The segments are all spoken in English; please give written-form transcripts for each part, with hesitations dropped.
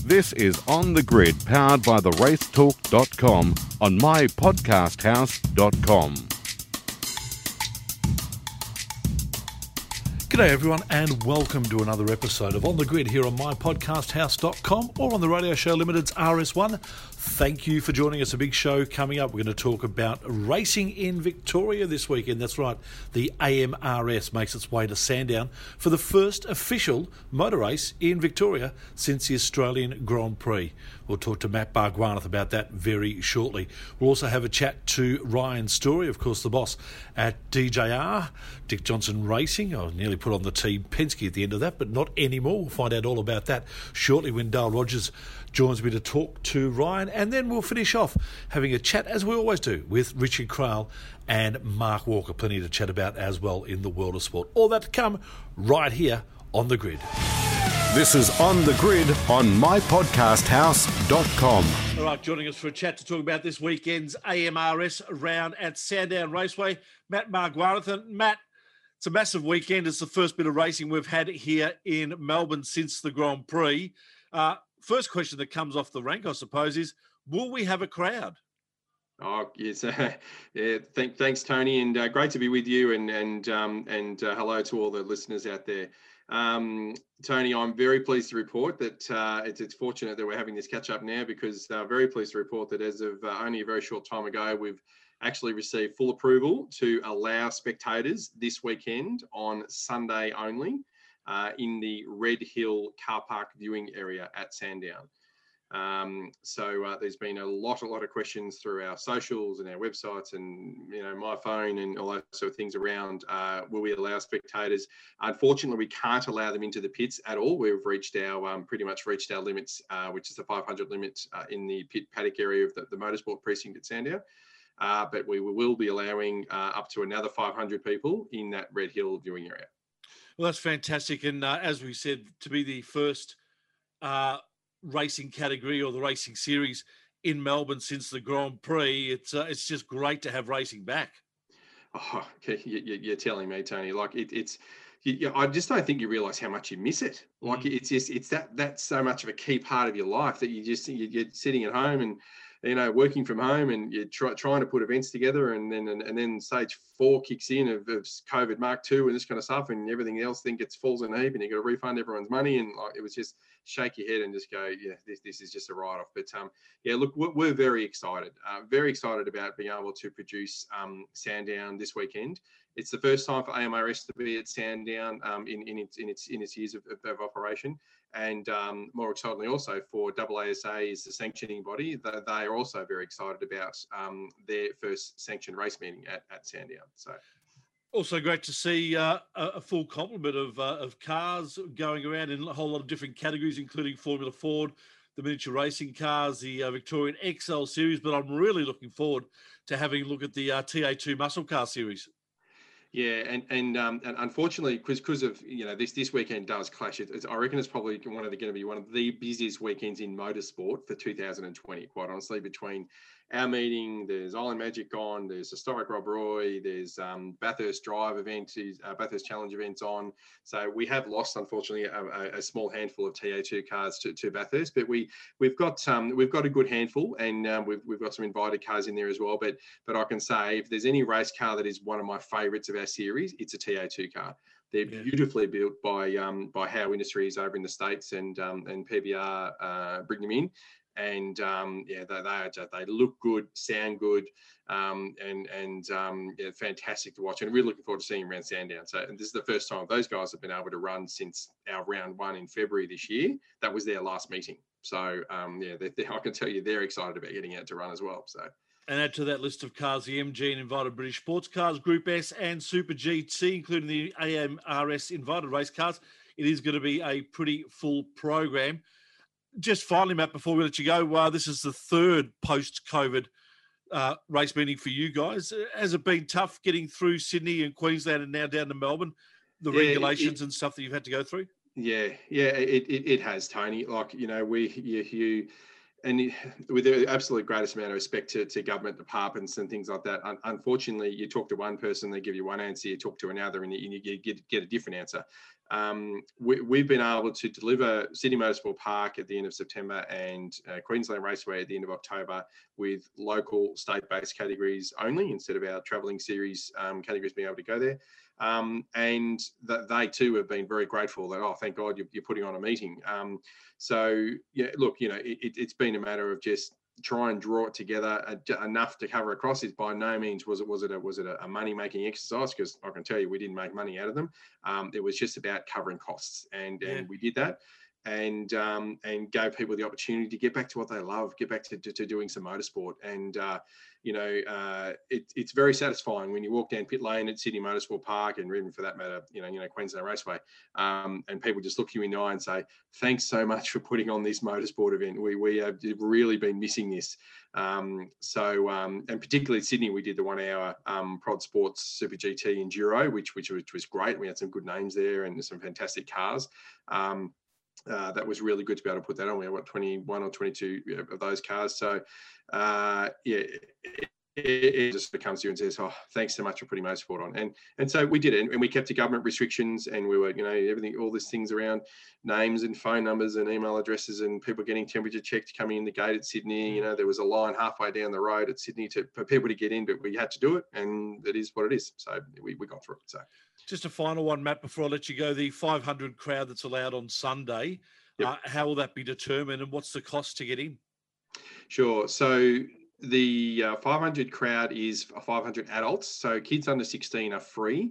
This is On the Grid, powered by theracetalk.com on mypodcasthouse.com. G'day everyone and welcome to another episode of On the Grid here on mypodcasthouse.com or on the Radio Show Limited's RS1. Thank you for joining us. A big show coming up. We're going to talk about racing in Victoria this weekend. That's right, the AMRS makes its way to Sandown for the first official motor race in Victoria since the Australian Grand Prix. We'll talk to Matt Bargwaneth about that very shortly. We'll also have a chat to Ryan Story, of course the boss at DJR, Dick Johnson Racing. I nearly put on the team Penske at the end of that, but not anymore. We'll find out all about that shortly when Dale Rogers joins me to talk to Ryan. And then we'll finish off having a chat, as we always do, with Richard Craill and Mark Walker. Plenty to chat about as well in the world of sport. All that to come right here on The Grid. This is On the Grid on mypodcasthouse.com. All right, joining us for a chat to talk about this weekend's AMRS round at Sandown Raceway, Matt Bargwaneth. And Matt, it's a massive weekend. It's the first bit of racing we've had here in Melbourne since the Grand Prix. First question that comes off the rank, I suppose, is will we have a crowd? Oh yes, yeah. Thanks, Tony, and great to be with you. And hello to all the listeners out there. Tony, I'm very pleased to report that it's fortunate that we're having this catch up now, because very pleased to report that as of only a very short time ago, we've actually received full approval to allow spectators this weekend on Sunday only in the Red Hill car park viewing area at Sandown. So there's been a lot of questions through our socials and our websites and, my phone and all those sort of things around, will we allow spectators? Unfortunately, we can't allow them into the pits at all. We've reached our, pretty much reached our limits, which is the 500 limit in the pit paddock area of the motorsport precinct at Sandown. But we will be allowing up to another 500 people in that Red Hill viewing area. Well, that's fantastic. And as we said, to be the first racing category or the racing series in Melbourne since the Grand Prix, it's just great to have racing back. Oh, okay. You're telling me, Tony. Like I just don't think you realise how much you miss it. Like it's that's so much of a key part of your life that you're sitting at home and working from home, and you're trying to put events together, and then stage 4 kicks in of COVID Mark 2 and this kind of stuff, and everything else then falls in a heap, and you got to refund everyone's money, and it was just shake your head and just go, yeah, this is just a write-off. But look, we're very excited about being able to produce Sandown this weekend. It's the first time for AMRS to be at Sandown in its years of operation. And more excitingly also for AASA is the sanctioning body. They are also very excited about their first sanctioned race meeting at Sandown. So, also great to see a full complement of cars going around in a whole lot of different categories, including Formula Ford, the miniature racing cars, the Victorian XL series. But I'm really looking forward to having a look at the TA2 muscle car series. Yeah, and unfortunately, because of this weekend does clash. I reckon it's probably going to be one of the busiest weekends in motorsport for 2020. Quite honestly, between our meeting, there's Island Magic on, there's Historic Rob Roy, there's Bathurst Drive event, Bathurst Challenge events on. So we have lost, unfortunately, a small handful of TA2 cars to Bathurst, but we've got a good handful, and we've got some invited cars in there as well. But I can say, if there's any race car that is one of my favourites of our series, it's a TA2 car. They're beautifully built by Howe Industries over in the States, and PBR bring them in. And they look good, sound good, and fantastic to watch. And really looking forward to seeing them around Sandown. So, and this is the first time those guys have been able to run since our round 1 in February this year. That was their last meeting. So, I can tell you they're excited about getting out to run as well. So. And add to that list of cars the MG and Invited British Sports Cars, Group S and Super GT, including the AMRS Invited Race Cars. It is going to be a pretty full program. Just finally, Matt, before we let you go, this is the third post-COVID race meeting for you guys. Has it been tough getting through Sydney and Queensland and now down to Melbourne, the regulations and stuff that you've had to go through? Yeah, it has, Tony. Like, and with the absolute greatest amount of respect to government departments and things like that, unfortunately, you talk to one person, they give you one answer, you talk to another, and you get a different answer. we've been able to deliver Sydney Motorsport Park at the end of September and Queensland Raceway at the end of October with local state-based categories only, instead of our travelling series categories being able to go there. And that they too have been very grateful that, oh, thank God you're putting on a meeting. So yeah, look, it's been a matter of just try and draw it together enough to cover across. It by no means was it a money making exercise, because I can tell you we didn't make money out of them. It was just about covering costs, and we did that. And gave people the opportunity to get back to what they love, get back to doing some motorsport. And it's very satisfying when you walk down pit lane at Sydney Motorsport Park, and even for that matter, Queensland Raceway, and people just look you in the eye and say, "Thanks so much for putting on this motorsport event. We have really been missing this." And particularly Sydney, we did the 1 hour Prod Sports Super GT Enduro, which was great. We had some good names there and some fantastic cars. That was really good to be able to put that on. We had 21 or 22 of those cars. So it just comes to you and says, "Oh, thanks so much for putting motorsport on." And so we did it, and we kept to government restrictions, and we were, everything, all these things around names and phone numbers and email addresses and people getting temperature checked coming in the gate at Sydney. There was a line halfway down the road at Sydney for people to get in, but we had to do it, and it is what it is. So we got through it. So. Just a final one, Matt, before I let you go. The 500 crowd that's allowed on Sunday, how will that be determined, and what's the cost to get in? Sure. So the 500 crowd is 500 adults. So kids under 16 are free.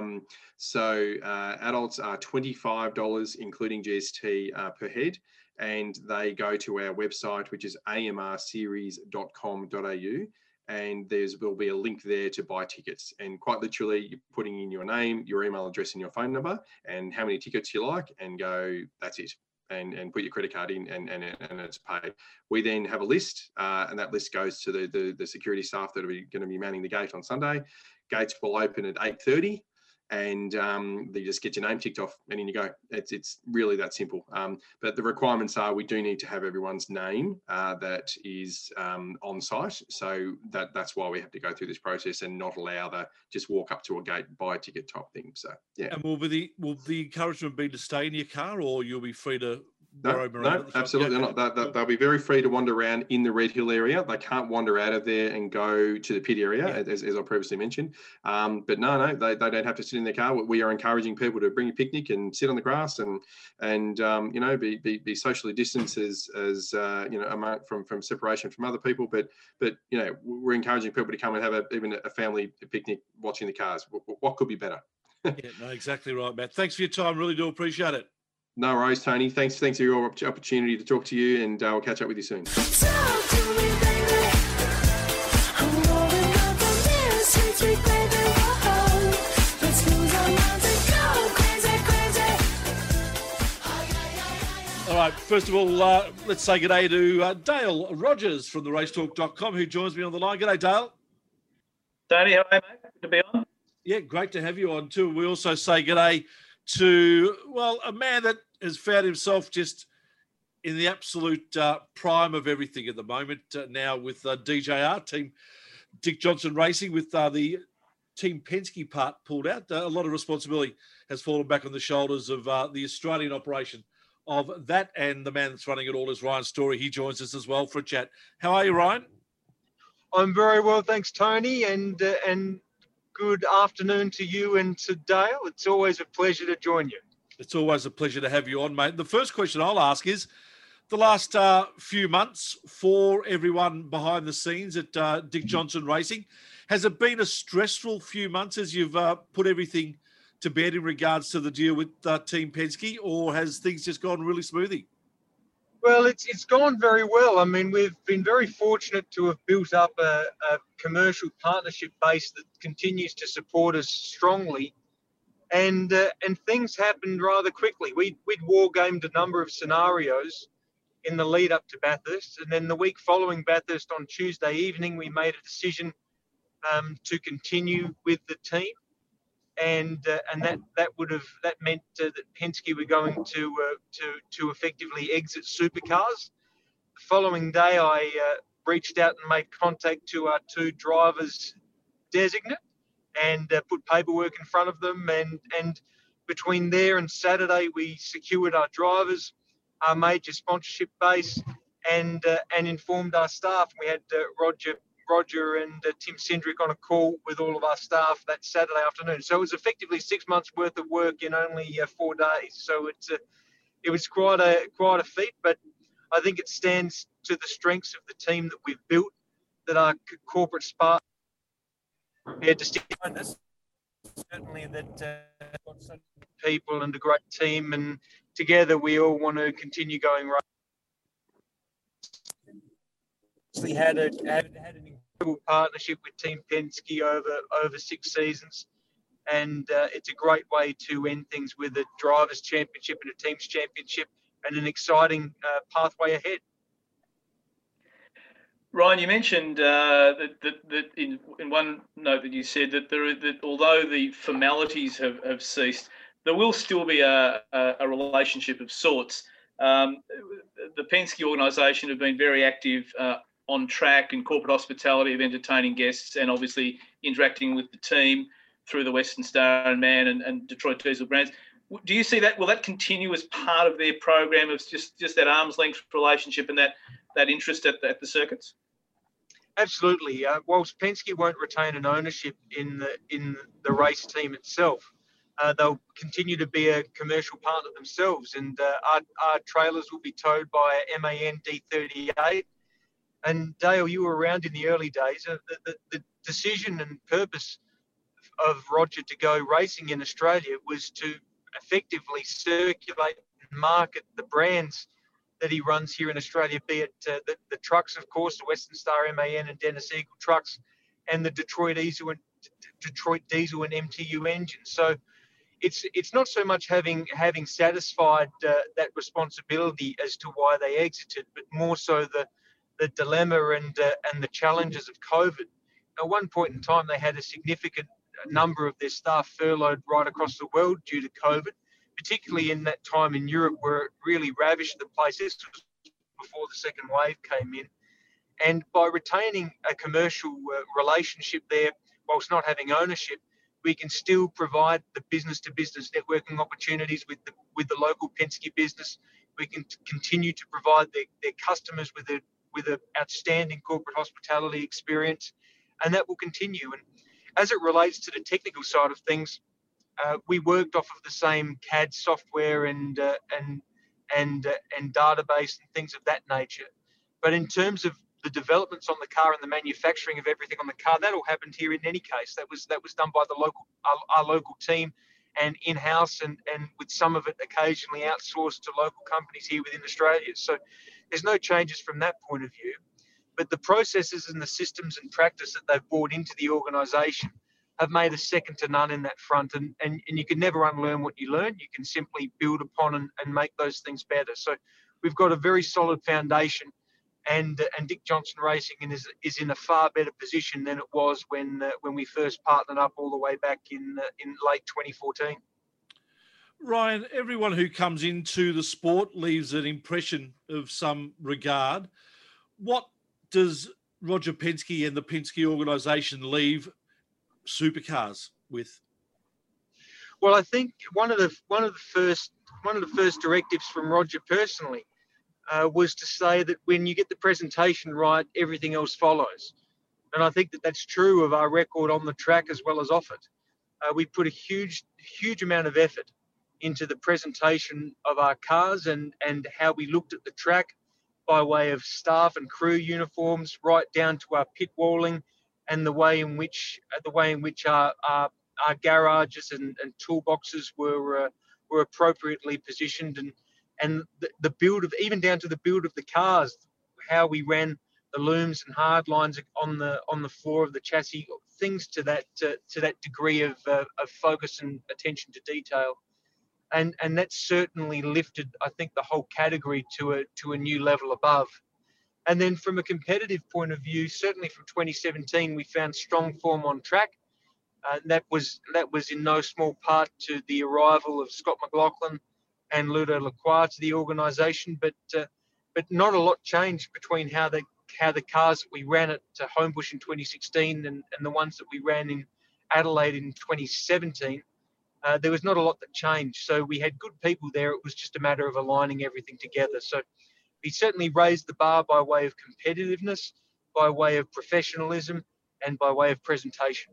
Adults are $25, including GST per head. And they go to our website, which is amrseries.com.au. And will be a link there to buy tickets. And quite literally, you're putting in your name, your email address, and your phone number, and how many tickets you like, and go, that's it. And put your credit card in, and it's paid. We then have a list, and that list goes to the security staff that are going to be manning the gate on Sunday. Gates will open at 8:30. And they just get your name ticked off, and in you go. It's really that simple. But the requirements are, we do need to have everyone's name that is on site. So that's why we have to go through this process and not allow just walk up to a gate, buy a ticket type thing. So yeah. And will the encouragement be to stay in your car, or you'll be free to? No, absolutely not. They'll be very free to wander around in the Red Hill area. They can't wander out of there and go to the pit area, as I previously mentioned. But no, they don't have to sit in their car. We are encouraging people to bring a picnic and sit on the grass and be socially distanced as from separation from other people. But we're encouraging people to come and have even a family picnic watching the cars. What could be better? Yeah, no, exactly right, Matt. Thanks for your time. Really do appreciate it. No worries, Tony. Thanks for your opportunity to talk to you, and I'll catch up with you soon. Talk to me, baby. I'm rolling up on this sweet baby. Whoa. Let's lose our minds and go crazy. All right, first of all, let's say good day to Dale Rogers from the racetalk.com, who joins me on the line. Good day, Dale. Tony, how are you, mate? Good to be on. Yeah, great to have you on too. We also say good day to, a man that has found himself just in the absolute prime of everything at the moment now with DJR, Team Dick Johnson Racing, with the Team Penske part pulled out. A lot of responsibility has fallen back on the shoulders of the Australian operation of that, and the man that's running it all is Ryan Story. He joins us as well for a chat. How are you, Ryan? I'm very well, thanks, Tony, and good afternoon to you and to Dale. It's always a pleasure to join you. It's always a pleasure to have you on, mate. The first question I'll ask is, the last few months for everyone behind the scenes at Dick Johnson Racing, has it been a stressful few months as you've put everything to bed in regards to the deal with Team Penske, or has things just gone really smoothly? Well, it's gone very well. I mean, we've been very fortunate to have built up a commercial partnership base that continues to support us strongly. And things happened rather quickly. We'd war-gamed a number of scenarios in the lead up to Bathurst, and then the week following Bathurst on Tuesday evening, we made a decision to continue with the team, and that meant that Penske were going to effectively exit supercars. The following day, I reached out and made contact to our two drivers designate, and put paperwork in front of them, and between there and Saturday, we secured our drivers, our major sponsorship base, and informed our staff. We had Roger and Tim Cindric on a call with all of our staff that Saturday afternoon. So it was effectively 6 months worth of work in only 4 days. So it was quite a feat, but I think it stands to the strengths of the team that we've built, that our corporate staff prepared to stick behind us. Certainly that got such people and a great team, and together we all want to continue going right. We had an incredible partnership with Team Penske over 6 seasons, and it's a great way to end things with a drivers' championship and a teams' championship, and an exciting pathway ahead. Ryan, you mentioned that in one note that you said that although the formalities have ceased, there will still be a relationship of sorts. The Penske organisation have been very active on track in corporate hospitality of entertaining guests and obviously interacting with the team through the Western Star and Man and Detroit Diesel brands. Do you see that? Will that continue as part of their program of just that arm's length relationship and that interest at the circuits? Absolutely. Whilst Penske won't retain an ownership in the race team itself, they'll continue to be a commercial partner themselves, and our trailers will be towed by MAN D38. And Dale, you were around in the early days. The decision and purpose of Roger to go racing in Australia was to effectively circulate and market the brands that he runs here in Australia, be it the trucks, of course, the Western Star, MAN and Dennis Eagle trucks, and the Detroit Diesel and MTU engines. So it's not so much having satisfied that responsibility as to why they exited, but more so the dilemma and the challenges of COVID. At one point in time, they had a significant number of their staff furloughed right across the world due to COVID, particularly in that time in Europe where it really ravaged the place. This was before the second wave came in. And by retaining a commercial relationship there, whilst not having ownership, we can still provide the business-to-business networking opportunities with the local Penske business. We can continue to provide their customers with an outstanding corporate hospitality experience, and that will continue. And as it relates to the technical side of things, we worked off of the same CAD software and database and things of that nature. But in terms of the developments on the car and the manufacturing of everything on the car, that all happened here in any case. That was done by our local team and in-house, and with some of it occasionally outsourced to local companies here within Australia. So there's no changes from that point of view. But the processes and the systems and practice that they've brought into the organisation have made us second to none in that front. And you can never unlearn what you learn. You can simply build upon and make those things better. So we've got a very solid foundation, and Dick Johnson Racing is in a far better position than it was when we first partnered up all the way back in late 2014. Ryan, everyone who comes into the sport leaves an impression of some regard. What does Roger Penske and the Penske organisation leave supercars with? Well, I think one of the first directives from Roger personally was to say that when you get the presentation right, everything else follows. And I think that that's true of our record on the track as well as off it. We put a huge amount of effort into the presentation of our cars and how we looked at the track by way of staff and crew uniforms, right down to our pit walling and the way in which our garages and toolboxes were appropriately positioned, and the build of, even down to the build of the cars, how we ran the looms and hard lines on the floor of the chassis, things to that degree of focus and attention to detail. And that certainly lifted, I think, the whole category to a new level above. And then from a competitive point of view, certainly from 2017, we found strong form on track. That was in no small part to the arrival of Scott McLaughlin and Ludo Lacroix to the organisation, but not a lot changed between how the cars that we ran at Homebush in 2016 and the ones that we ran in Adelaide in 2017. there was not a lot that changed. So we had good people there. It was just a matter of aligning everything together. So he certainly raised the bar by way of competitiveness, by way of professionalism, and by way of presentation.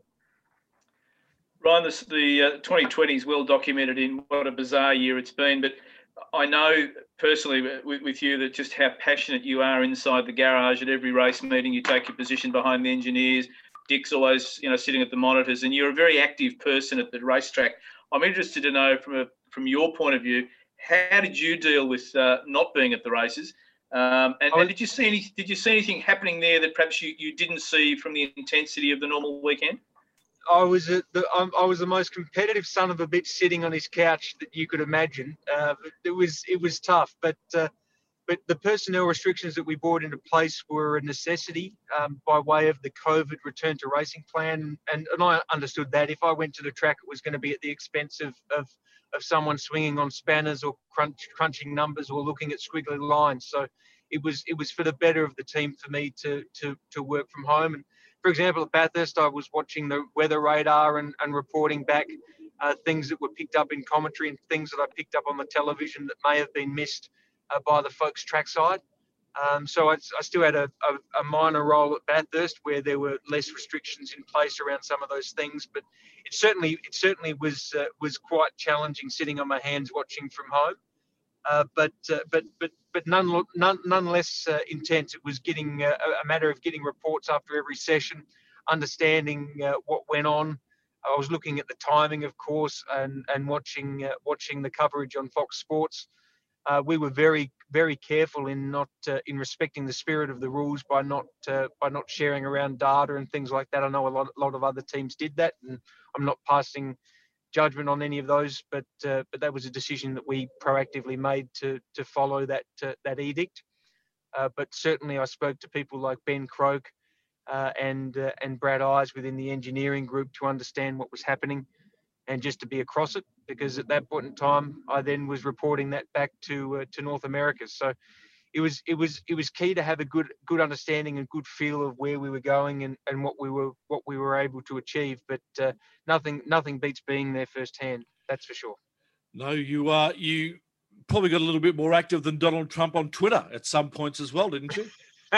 Ryan, the 2020 is well documented in what a bizarre year it's been, but I know personally with you that just how passionate you are inside the garage at every race meeting. You take your position behind the engineers. Dick's always, sitting at the monitors, and you're a very active person at the racetrack. I'm interested to know from your point of view, how did you deal with not being at the races? And did you see anything happening there that perhaps you didn't see from the intensity of the normal weekend? I was the most competitive son of a bitch sitting on his couch that you could imagine. It was tough, but the personnel restrictions that we brought into place were a necessity by way of the COVID return to racing plan, and I understood that if I went to the track, it was going to be at the expense of someone swinging on spanners or crunching numbers or looking at squiggly lines. So it was for the better of the team for me to work from home. And for example, at Bathurst, I was watching the weather radar and reporting back things that were picked up in commentary and things that I picked up on the television that may have been missed by the folks trackside. So I still had a minor role at Bathurst where there were less restrictions in place around some of those things, but it certainly was quite challenging sitting on my hands watching from home. But nonetheless intense. It was getting a matter of getting reports after every session, understanding what went on. I was looking at the timing, of course, and watching the coverage on Fox Sports. We were very, very careful in not in respecting the spirit of the rules by not sharing around data and things like that. I know a lot of other teams did that, and I'm not passing judgment on any of those, but that was a decision that we proactively made to follow that edict. But certainly, I spoke to people like Ben Croak and Brad Eyes within the engineering group to understand what was happening, and just to be across it, because at that point in time, I then was reporting that back to North America. So it was key to have a good understanding and good feel of where we were going and what we were able to achieve. But nothing beats being there firsthand. That's for sure. No, you probably got a little bit more active than Donald Trump on Twitter at some points as well, didn't you?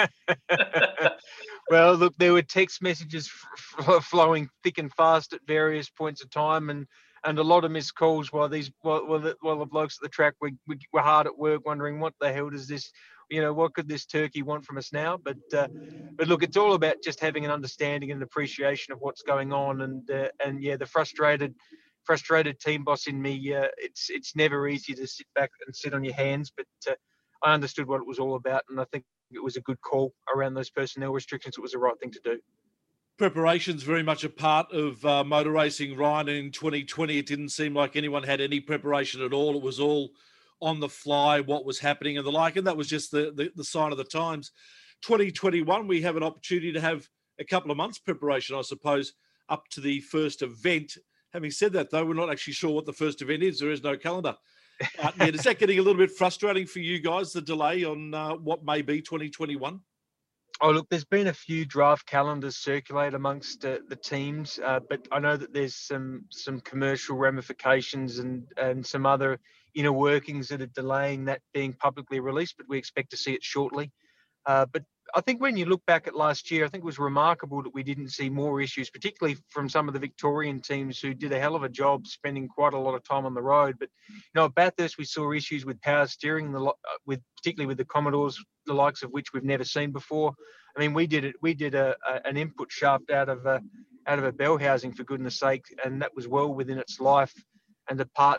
Well, look, there were text messages flowing thick and fast at various points of time, and a lot of missed calls while the blokes at the track were hard at work, wondering what the hell does this, what could this turkey want from us now? But look, it's all about just having an understanding and appreciation of what's going on, and yeah, the frustrated team boss in me. It's never easy to sit back and sit on your hands, but I understood what it was all about, and I think it was a good call around those personnel restrictions. It was the right thing to do. Preparation's very much a part of motor racing, Ryan. In 2020, it didn't seem like anyone had any preparation at all. It was all on the fly, what was happening and the like, and that was just the sign of the times. 2021, we have an opportunity to have a couple of months preparation, I suppose, up to the first event. Having said that, though, we're not actually sure what the first event is. There is no calendar. Is that getting a little bit frustrating for you guys, the delay on what may be 2021? Oh, look, there's been a few draft calendars circulate amongst the teams, but I know that there's some commercial ramifications and some other inner workings that are delaying that being publicly released, but we expect to see it shortly. But I think when you look back at last year, I think it was remarkable that we didn't see more issues, particularly from some of the Victorian teams who did a hell of a job spending quite a lot of time on the road. But, at Bathurst, we saw issues with power steering, particularly with the Commodores, the likes of which we've never seen before. I mean, we did an input shaft out of a bell housing, for goodness sake, and that was well within its life, and the part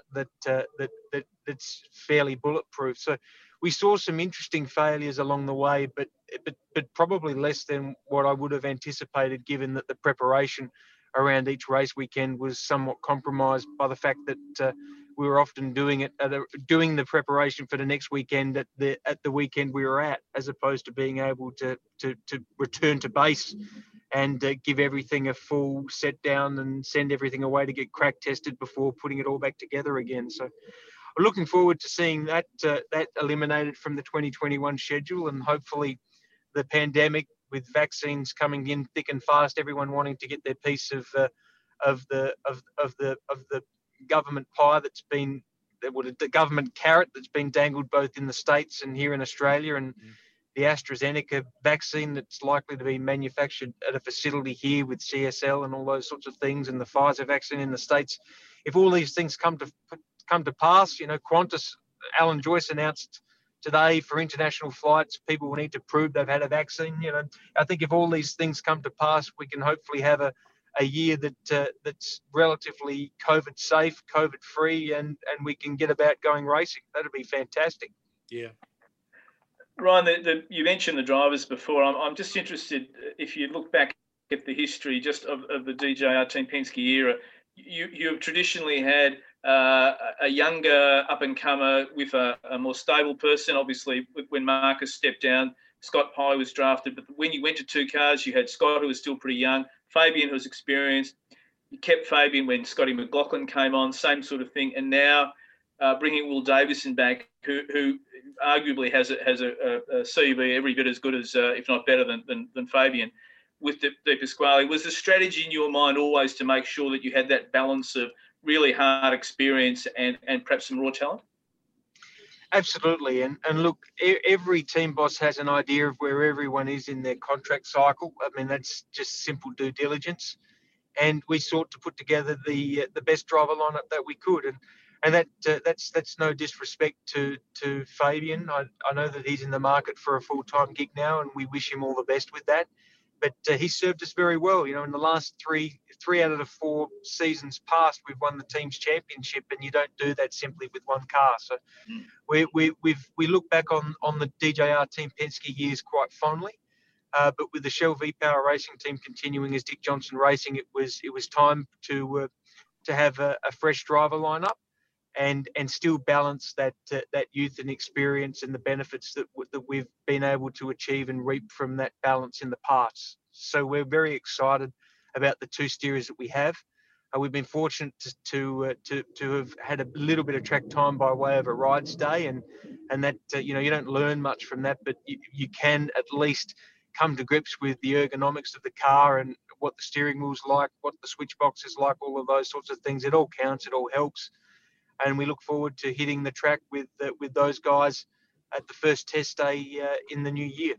that's fairly bulletproof. So we saw some interesting failures along the way, but probably less than what I would have anticipated, given that the preparation around each race weekend was somewhat compromised by the fact that we were often doing the preparation for the next weekend at the weekend we were at, as opposed to being able to return to base and give everything a full set down and send everything away to get crack tested before putting it all back together again. So we're looking forward to seeing that eliminated from the 2021 schedule, and hopefully the pandemic, with vaccines coming in thick and fast, everyone wanting to get their piece of the government pie the government carrot that's been dangled both in the States and here in Australia, and the AstraZeneca vaccine that's likely to be manufactured at a facility here with CSL and all those sorts of things, and the Pfizer vaccine in the States. If all these things come to pass, Qantas, Alan Joyce announced today for international flights, people will need to prove they've had a vaccine. I think if all these things come to pass, we can hopefully have a year that's relatively COVID safe, COVID free, and we can get about going racing. That'd be fantastic. Yeah. Ryan, you mentioned the drivers before. I'm just interested, if you look back at the history just of the DJR Team Penske era, you have traditionally had a younger up-and-comer with a more stable person. Obviously, when Marcus stepped down, Scott Pye was drafted. But when you went to two cars, you had Scott, who was still pretty young, Fabian, who was experienced. You kept Fabian when Scotty McLaughlin came on, same sort of thing. And now bringing Will Davison back, who arguably has a CV every bit as good as, if not better than Fabian, with De Pasquale. Was the strategy in your mind always to make sure that you had that balance of really hard experience and perhaps some raw talent? Absolutely. And look, every team boss has an idea of where everyone is in their contract cycle. I mean, that's just simple due diligence. And we sought to put together the best driver lineup that we could. And that's no disrespect to Fabian. I know that he's in the market for a full-time gig now, and we wish him all the best with that. But he served us very well. In the last three out of the 4 seasons past, we've won the team's championship, and you don't do that simply with one car. So we look back on the DJR Team Penske years quite fondly. But with the Shell V-Power Racing team continuing as Dick Johnson Racing, it was time to have a fresh driver lineup and still balance that youth and experience and the benefits that we've been able to achieve and reap from that balance in the past. So we're very excited about the 2 steerers that we have. We've been fortunate to have had a little bit of track time by way of a rides day, and that you don't learn much from that, but you can at least come to grips with the ergonomics of the car and what the steering wheel's like, what the switch box is like, all of those sorts of things. It all counts, it all helps. And we look forward to hitting the track with those guys at the first test day in the new year.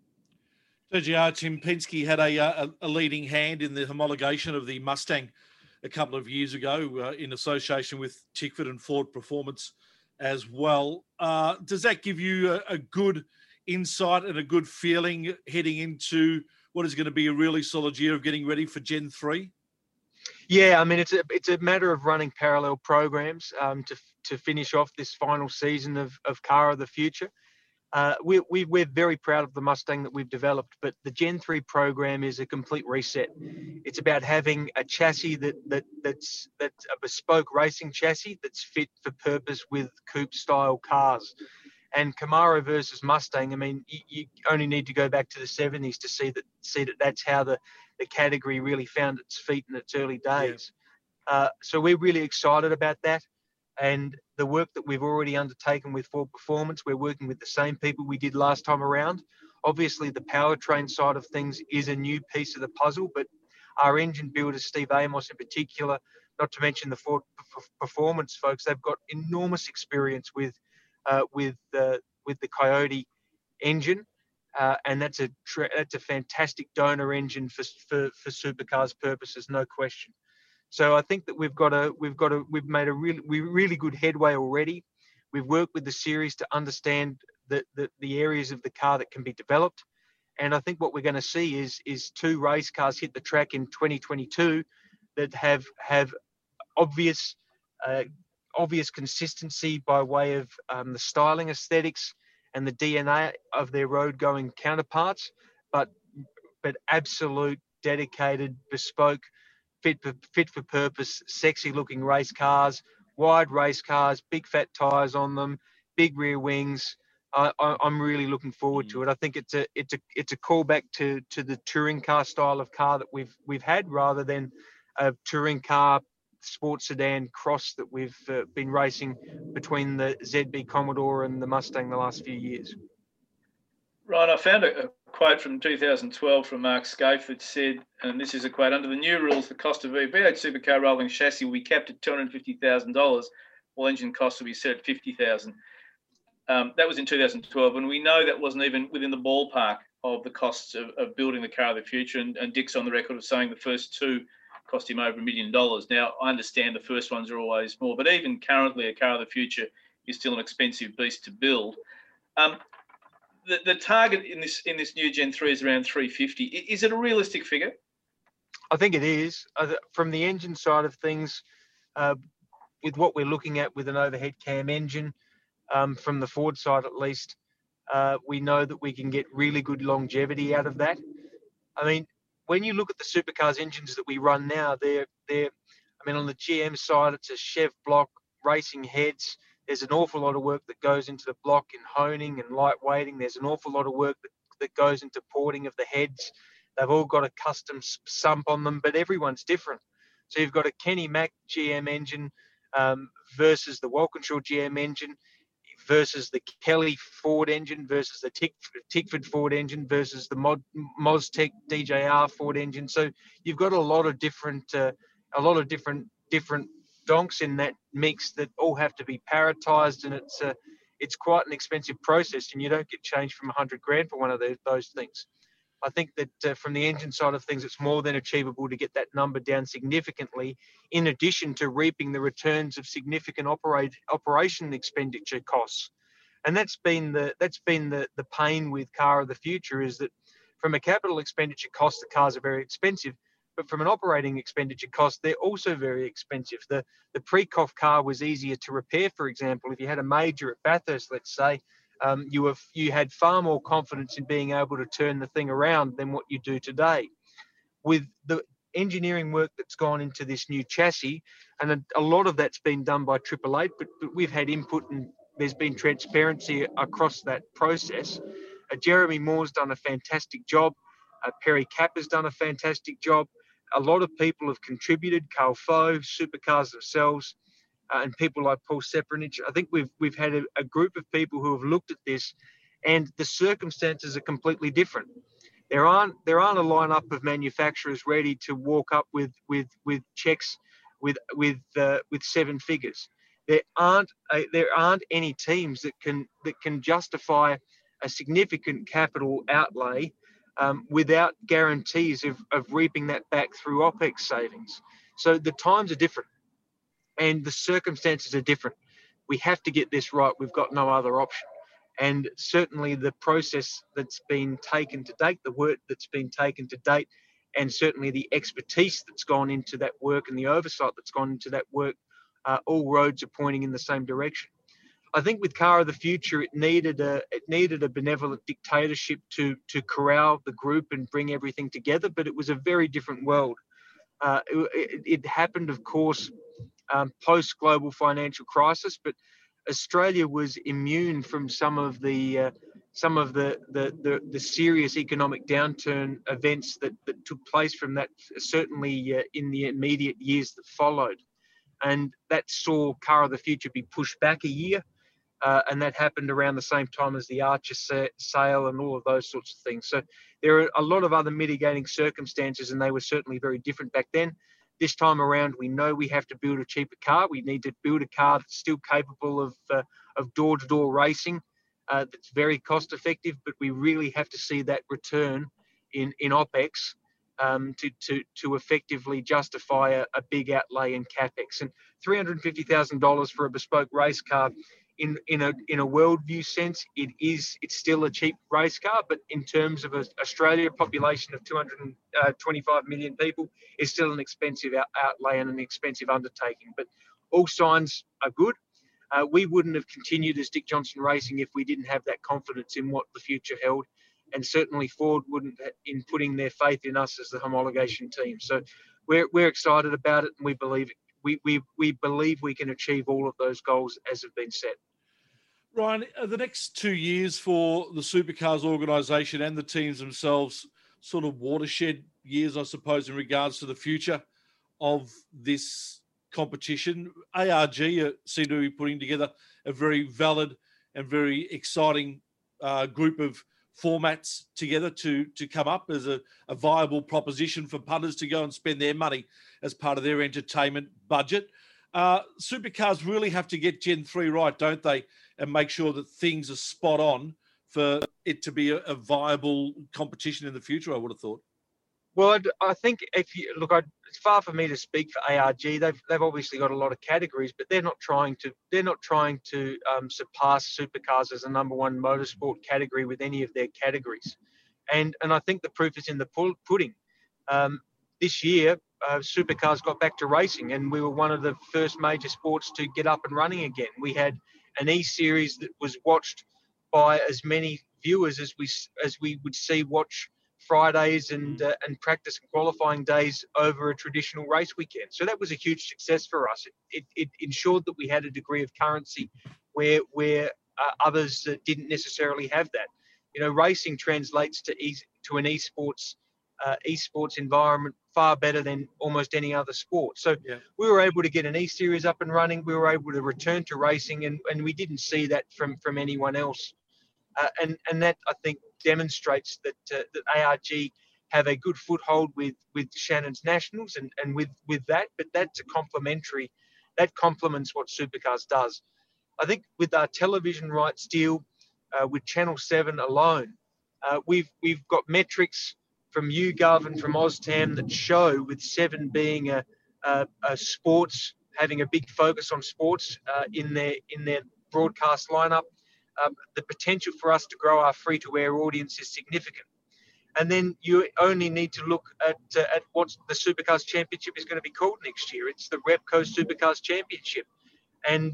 DJR Team Penske had a leading hand in the homologation of the Mustang a couple of years ago in association with Tickford and Ford Performance as well. Does that give you a good insight and a good feeling heading into what is going to be a really solid year of getting ready for Gen 3? Yeah, I mean, it's a matter of running parallel programs to finish off this final season of Car of the Future. We're very proud of the Mustang that we've developed, but the Gen 3 program is a complete reset. It's about having a chassis that's a bespoke racing chassis that's fit for purpose with coupe-style cars. And Camaro versus Mustang, I mean, you only need to go back to the 70s to see that that's how the category really found its feet in its early days. Yeah. So we're really excited about that. And the work that we've already undertaken with Ford Performance, we're working with the same people we did last time around. Obviously, the powertrain side of things is a new piece of the puzzle, but our engine builders, Steve Amos in particular, not to mention the Ford Performance folks, they've got enormous experience with the Coyote engine, and that's a fantastic donor engine for supercars purposes, no question. So I think that we've made a really good headway already. We've worked with the series to understand the areas of the car that can be developed, and I think what we're going to see is 2 race cars hit the track in 2022 that have obvious consistency by way of the styling aesthetics and the DNA of their road-going counterparts, but absolute, dedicated, bespoke, fit for purpose, sexy-looking race cars, wide race cars, big fat tyres on them, big rear wings. I'm really looking forward to it. I think it's a callback to the touring car style of car that we've had, rather than a touring car sports sedan cross that we've been racing between the ZB Commodore and the Mustang the last few years. Ryan, I found a quote from 2012 from Mark Scaife that said, and this is a quote, "Under the new rules, the cost of a V8 supercar rolling chassis will be capped at $250,000, while engine costs will be set at $50,000. That was in 2012, and we know that wasn't even within the ballpark of the costs of building the car of the future. And Dick's on the record of saying the first two cost him over $1 million. Now, I understand the first ones are always more, but even currently, a car of the future is still an expensive beast to build. The target in this new Gen 3 is around 350. Is it a realistic figure? I think it is. From the engine side of things, with what we're looking at with an overhead cam engine, from the Ford side at least, we know that we can get really good longevity out of that. I mean, when you look at the supercars engines that we run now, on the GM side, it's a Chev block, racing heads. There's an awful lot of work that goes into the block in honing and lightweighting. There's an awful lot of work that goes into porting of the heads. They've all got a custom sump on them, but everyone's different. So you've got a Kenny Mack GM engine versus the Walkinshaw GM engine versus the Kelly Ford engine versus the Tickford Ford engine versus the Mostech DJR Ford engine. So you've got a lot of different donks in that mix that all have to be paratized, and it's quite an expensive process, and you don't get change from $100,000 for one of those things. I think that from the engine side of things, it's more than achievable to get that number down significantly, in addition to reaping the returns of significant operation expenditure costs. And that's been the pain with Car of the Future, is that from a capital expenditure cost, the cars are very expensive, but from an operating expenditure cost, they're also very expensive. The Precoff car was easier to repair, for example. If you had a major at Bathurst, let's say, you had far more confidence in being able to turn the thing around than what you do today. With the engineering work that's gone into this new chassis, and a lot of that's been done by 888, but we've had input and there's been transparency across that process. Jeremy Moore's done a fantastic job. Perry Kappa's done a fantastic job. A lot of people have contributed, Carl Foe, Supercars themselves, and people like Paul Sepranich. I think we've had a group of people who have looked at this, and the circumstances are completely different. There aren't a lineup of manufacturers ready to walk up with checks with seven figures. There aren't any teams that can justify a significant capital outlay without guarantees of reaping that back through OPEX savings. So the times are different and the circumstances are different. We have to get this right. We've got no other option. And certainly the process that's been taken to date, the work that's been taken to date, and certainly the expertise that's gone into that work and the oversight that's gone into that work, all roads are pointing in the same direction. I think with Car of the Future, it needed a benevolent dictatorship to corral the group and bring everything together, but it was a very different world. It happened, of course, post-global financial crisis, but Australia was immune from some of the serious economic downturn events that took place from that, certainly in the immediate years that followed. And that saw Car of the Future be pushed back a year. And that happened around the same time as the Archer sale and all of those sorts of things. So there are a lot of other mitigating circumstances, and they were certainly very different back then. This time around, we know we have to build a cheaper car. We need to build a car that's still capable of door-to-door racing, that's very cost-effective, but we really have to see that return in OPEX to effectively justify a big outlay in CapEx. And $350,000 for a bespoke race car, in a worldview sense, it's still a cheap race car, but in terms of Australia, population of 225 million people, is still an expensive outlay and an expensive undertaking. But all signs are good. We wouldn't have continued as Dick Johnson Racing if we didn't have that confidence in what the future held, and certainly Ford wouldn't in putting their faith in us as the homologation team. So we're excited about it, and we believe it. We believe we can achieve all of those goals as have been set. Ryan, are the next 2 years for the Supercars organisation and the teams themselves sort of watershed years, I suppose, in regards to the future of this competition? ARG seem to be putting together a very valid and very exciting group of formats together to come up as a viable proposition for punters to go and spend their money as part of their entertainment budget. Supercars really have to get Gen 3 right, don't they? And make sure that things are spot on for it to be a viable competition in the future, I would have thought. Well, I think if you look, it's far for me to speak for ARG. They've obviously got a lot of categories, but they're not trying to surpass supercars as a number one motorsport category with any of their categories. And I think the proof is in the pudding. This year, supercars got back to racing, and we were one of the first major sports to get up and running again. We had an E-Series that was watched by as many viewers as we would see watch Fridays and practice and qualifying days over a traditional race weekend. So that was a huge success for us. It ensured that we had a degree of currency where others didn't necessarily have that. You know, racing translates to an esports environment far better than almost any other sport. So we were able to get an E-Series up and running. We were able to return to racing, and we didn't see that from anyone else. And that, I think, demonstrates that ARG have a good foothold with Shannon's Nationals and with that, but that's a complementary. That complements what Supercars does. I think with our television rights deal with Channel 7 alone, we've got metrics from YouGov and from OzTam that show, with 7 being a sports, having a big focus on sports in their broadcast lineup, the potential for us to grow our free-to-air audience is significant. And then you only need to look at what the Supercars Championship is going to be called next year. It's the Repco Supercars Championship, and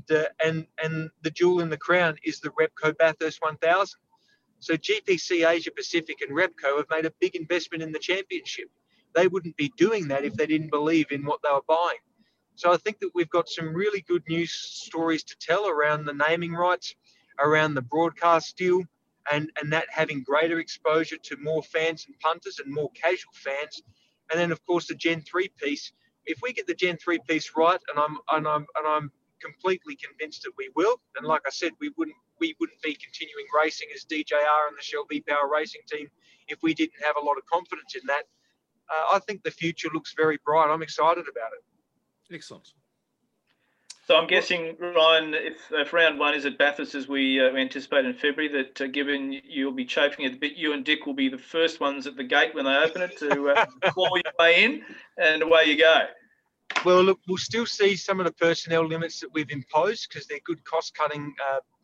the jewel in the crown is the Repco Bathurst 1000. So GPC Asia Pacific and Repco have made a big investment in the championship. They wouldn't be doing that if they didn't believe in what they were buying. So I think that we've got some really good news stories to tell around the naming rights, around the broadcast deal, and that having greater exposure to more fans and punters and more casual fans. And then, of course, the Gen 3 piece. If we get the Gen 3 piece right, and I'm completely convinced that we will, and like I said, we wouldn't be continuing racing as DJR and the Shell V-Power Racing Team if we didn't have a lot of confidence in that. I think the future looks very bright. I'm excited about it. Excellent. So I'm guessing, Ryan, if round one is at Bathurst as we anticipate in February, that given you'll be chafing at the bit, you and Dick will be the first ones at the gate when they open it to claw your way in, and away you go. Well, look, we'll still see some of the personnel limits that we've imposed because they're good cost-cutting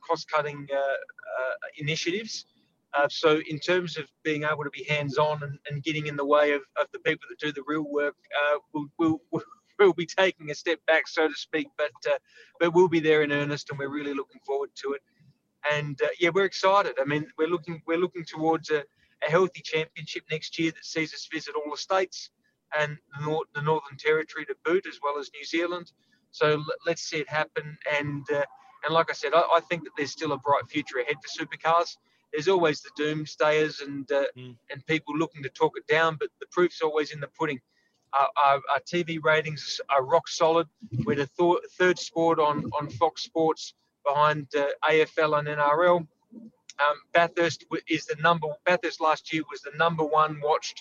initiatives. So in terms of being able to be hands-on and getting in the way of the people that do the real work, we'll be taking a step back, so to speak, but we'll be there in earnest, and we're really looking forward to it. And we're excited. I mean, we're looking towards a healthy championship next year that sees us visit all the states and the Northern Territory to boot, as well as New Zealand. So let's see it happen. And like I said, I think that there's still a bright future ahead for supercars. There's always the doomsdayers and people looking to talk it down, but the proof's always in the pudding. Our TV ratings are rock solid. We're the third sport on Fox Sports behind AFL and NRL. Bathurst last year was the number one watched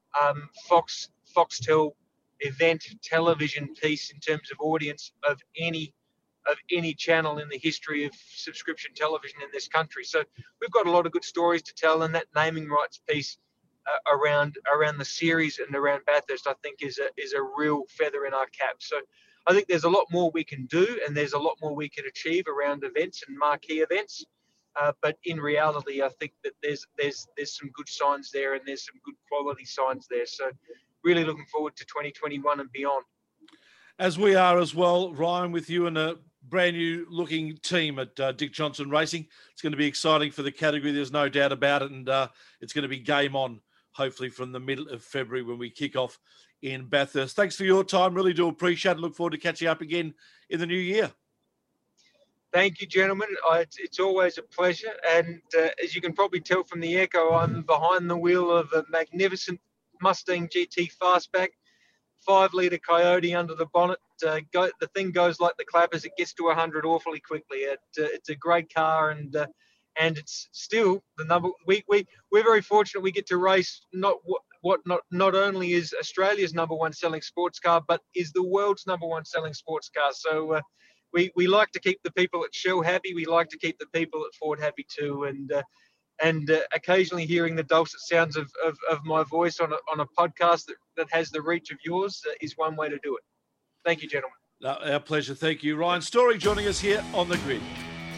Foxtel event television piece in terms of audience of any channel in the history of subscription television in this country. So we've got a lot of good stories to tell, and that naming rights piece around the series and around Bathurst, I think, is a real feather in our cap. So I think there's a lot more we can do, and there's a lot more we can achieve around events and marquee events. But in reality, I think that there's some good signs there, and there's some good quality signs there. So really looking forward to 2021 and beyond. As we are as well, Ryan, with you and a brand new looking team at Dick Johnson Racing. It's going to be exciting for the category. There's no doubt about it. And it's going to be game on, hopefully from the middle of February when we kick off in Bathurst. Thanks for your time. Really do appreciate it. Look forward to catching up again in the new year. Thank you, gentlemen. It's always a pleasure. And as you can probably tell from the echo, I'm behind the wheel of a magnificent Mustang GT Fastback, 5-litre Coyote under the bonnet. The thing goes like the clappers. It gets to 100 awfully quickly. It's a great car, and and it's still the number. We're very fortunate. We get to race not only is Australia's number one selling sports car, but is the world's number one selling sports car. So we like to keep the people at Shell happy. We like to keep the people at Ford happy too. And occasionally hearing the dulcet sounds of my voice on a podcast that has the reach of yours is one way to do it. Thank you, gentlemen. Our pleasure. Thank you. Ryan Story joining us here on The Grid.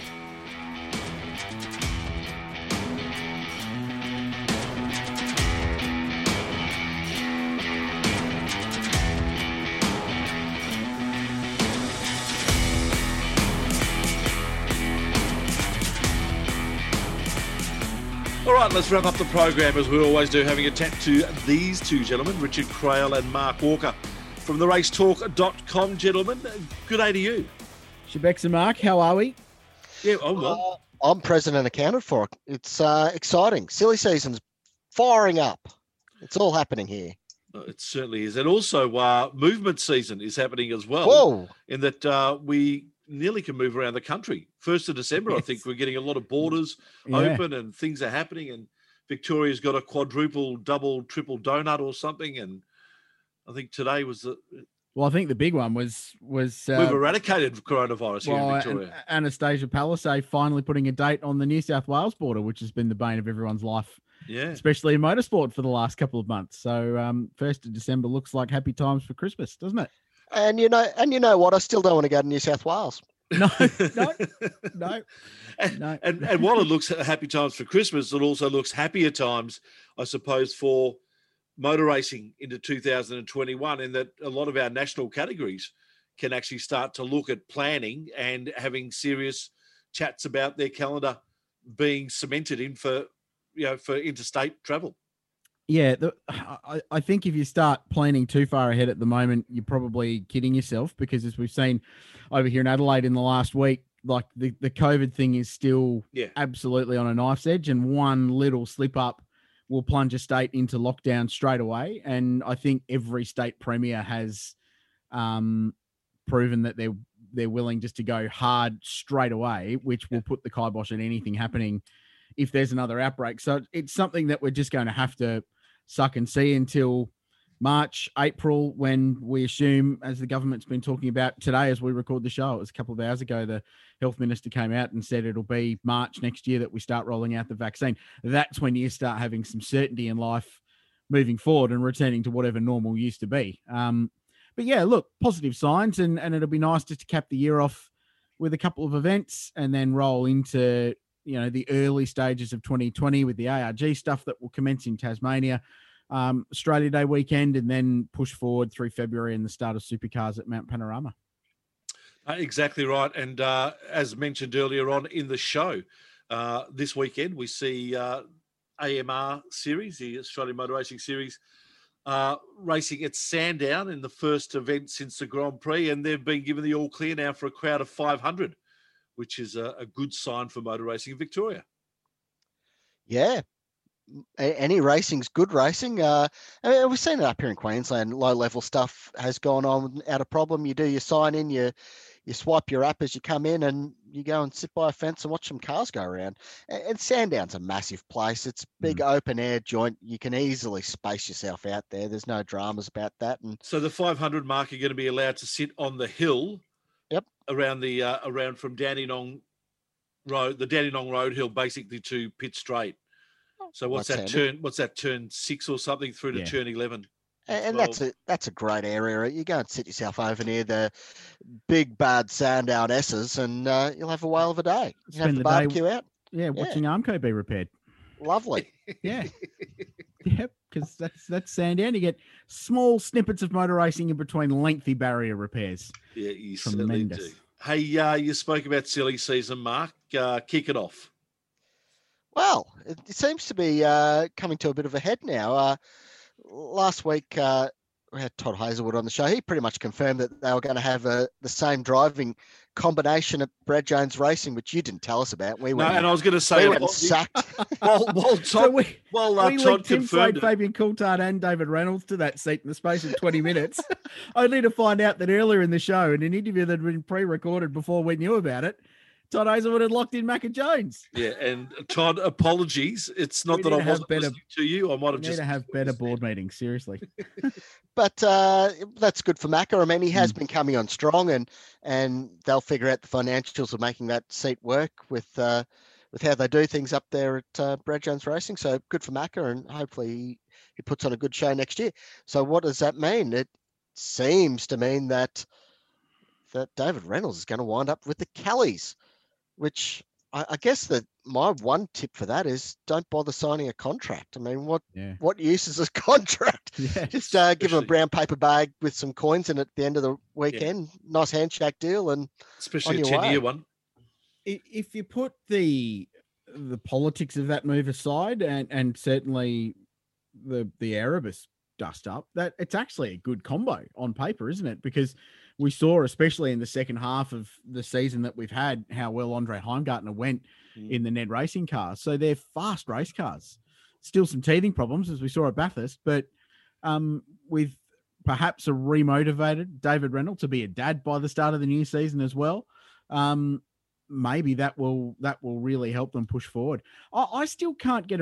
All right, let's wrap up the program as we always do, having a chat to these two gentlemen, Richard Craill and Mark Walker from the racetalk.com, gentlemen. Good day to you. Shebex and Mark, how are we? Yeah, I'm well. I'm present and accounted for. It's exciting. Silly season's firing up. It's all happening here. It certainly is. And also movement season is happening as well. Whoa. In that we nearly can move around the country. 1st of December, Yes. I think we're getting a lot of borders Yeah. open and things are happening. And Victoria's got a quadruple, double, triple donut or something. And I think today was the... Well, I think the big one was We've eradicated coronavirus here in Victoria. Anastasia Palisade finally putting a date on the New South Wales border, which has been the bane of everyone's life, Yeah. especially in motorsport for the last couple of months. So 1st of December looks like happy times for Christmas, doesn't it? And you know what? I still don't want to go to New South Wales. No. No. And while it looks happy times for Christmas, it also looks happier times, I suppose, for motor racing into 2021, in that a lot of our national categories can actually start to look at planning and having serious chats about their calendar being cemented in for interstate travel. Yeah, I think if you start planning too far ahead at the moment, you're probably kidding yourself, because as we've seen over here in Adelaide in the last week, like the COVID thing is still absolutely on a knife's edge, and one little slip up will plunge a state into lockdown straight away. And I think every state premier has proven that they're willing just to go hard straight away, which will put the kibosh on anything happening if there's another outbreak. So it's something that we're just going to have to suck and see until March, April, when we assume, as the government's been talking about today as we record the show, it was a couple of hours ago, the health minister came out and said it'll be March next year that we start rolling out the vaccine. That's when you start having some certainty in life moving forward and returning to whatever normal used to be. But yeah, look, positive signs, and it'll be nice just to cap the year off with a couple of events and then roll into, the early stages of 2020 with the ARG stuff that will commence in Tasmania, Australia Day weekend, and then push forward through February and the start of Supercars at Mount Panorama. Exactly right. And as mentioned earlier on in the show, this weekend we see AMR Series, the Australian Motor Racing Series, racing at Sandown in the first event since the Grand Prix, and they've been given the all clear now for a crowd of 500, which is a good sign for motor racing in Victoria. Yeah. Any racing's good racing. I mean, we've seen it up here in Queensland. Low-level stuff has gone on without a problem. You do your sign-in, you swipe your app as you come in, and you go and sit by a fence and watch some cars go around. And Sandown's a massive place. It's a big open-air joint. You can easily space yourself out there. There's no dramas about that. And so the 500 mark are going to be allowed to sit on the hill. Yep. Around from Dandenong Road, the Dandenong Road hill, basically to Pitt Straight. So what's that turn? What's that, turn 6 or something through to turn 11? And that's a great area. You go and sit yourself over near the big bad Sandown S's, and you'll have a whale of a day. You can have the barbecue out. Yeah, watching Armco be repaired. Lovely. Yeah. Yep, because that's Sandown. You get small snippets of motor racing in between lengthy barrier repairs. Yeah, you Tremendous. certainly do. Hey, you spoke about silly season, Mark. Kick it off. Well, it seems to be coming to a bit of a head now. Last week, we had Todd Hazelwood on the show. He pretty much confirmed that they were going to have the same driving combination at Brad Jones Racing, which you didn't tell us about. And I was going to say, we went and sacked. While Todd, So we Todd Tim confirmed Slade, it. Fabian Coulthard and David Reynolds to that seat in the space of 20 minutes, only to find out that earlier in the show, in an interview that had been pre-recorded before we knew about it, Todd Hazelwood had locked in Macca Jones. Yeah, and Todd, apologies. It's not We that need I to have wasn't better- listening to you. I might We have need just to have better board meetings, seriously. But that's good for Macca. I mean, he has been coming on strong, and they'll figure out the financials of making that seat work with how they do things up there at Brad Jones Racing. So good for Macca, and hopefully he puts on a good show next year. So what does that mean? It seems to mean that David Reynolds is going to wind up with the Callies, which I guess that my one tip for that is don't bother signing a contract. I mean, what use is a contract? Yeah. Just give him a Especially- brown paper bag with some coins in it at the end of the weekend. Nice handshake deal, and especially a on your 10-year way. one. If you put the politics of that move aside, and certainly the Erebus dust up, that it's actually a good combo on paper, isn't it? Because we saw, especially in the second half of the season that we've had, how well Andre Heimgartner went in the Ned Racing cars. So they're fast race cars. Still some teething problems, as we saw at Bathurst, but with perhaps a remotivated David Reynolds to be a dad by the start of the new season as well, maybe that will really help them push forward. I still can't get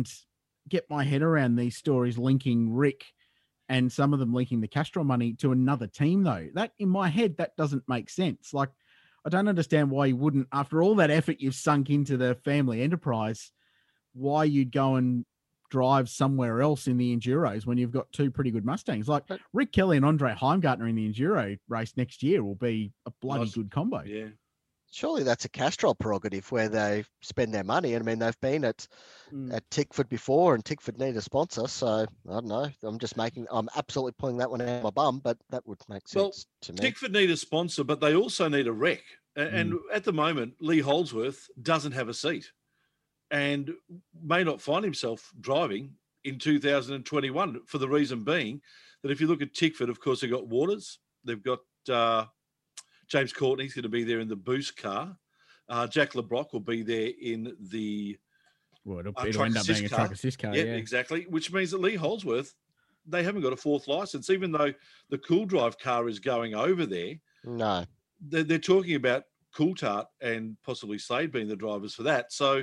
my head around these stories linking Rick and some of them linking the Castrol money to another team, though. That, in my head, that doesn't make sense. Like, I don't understand why you wouldn't, after all that effort you've sunk into the family enterprise, why you'd go and drive somewhere else in the Enduros when you've got two pretty good Mustangs. Like, Rick Kelly and Andre Heimgartner in the Enduro race next year will be a bloody good combo. Yeah. Surely that's a Castrol prerogative where they spend their money. And I mean, they've been at Tickford before, and Tickford need a sponsor. So I don't know. I'm absolutely pulling that one out of my bum, but that would make sense to me. Tickford need a sponsor, but they also need a wreck. And at the moment, Lee Holdsworth doesn't have a seat and may not find himself driving in 2021, for the reason being that if you look at Tickford, of course, they've got Waters. They've got James Courtney's going to be there in the Boost car. Jack LeBrock will be there in the it'll truck end up assist being a car. truck assist car. Yeah, Exactly. Which means that Lee Holdsworth, they haven't got a fourth license, even though the Cool Drive car is going over there. No. They're talking about Coulthard and possibly Slade being the drivers for that. So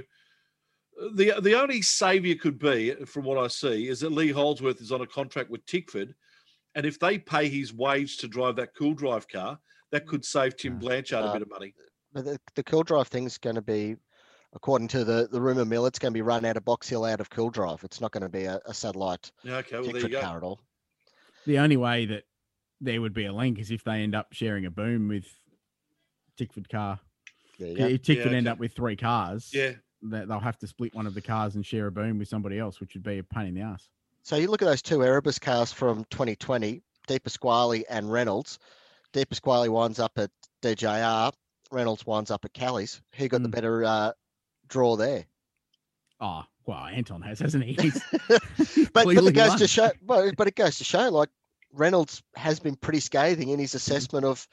the only saviour could be, from what I see, is that Lee Holdsworth is on a contract with Tickford, and if they pay his wage to drive that Cool Drive car, that could save Tim Blanchard a bit of money. But the Cool Drive thing's going to be, according to the rumour mill, it's going to be run out of Box Hill, out of Cool Drive. It's not going to be a satellite Okay, well, there you Tickford go. car at all. The only way that there would be a link is if they end up sharing a boom with Tickford car. There you go. If Tickford end up with three cars, Yeah. they'll have to split one of the cars and share a boom with somebody else, which would be a pain in the ass. So you look at those two Erebus cars from 2020, De Pasquale and Reynolds. De Pasquale winds up at DJR. Reynolds winds up at Callies. Who got the better draw there? Oh, well, Anton has, hasn't he? He's But clearly it goes won. to show. But it goes to show, like, Reynolds has been pretty scathing in his assessment of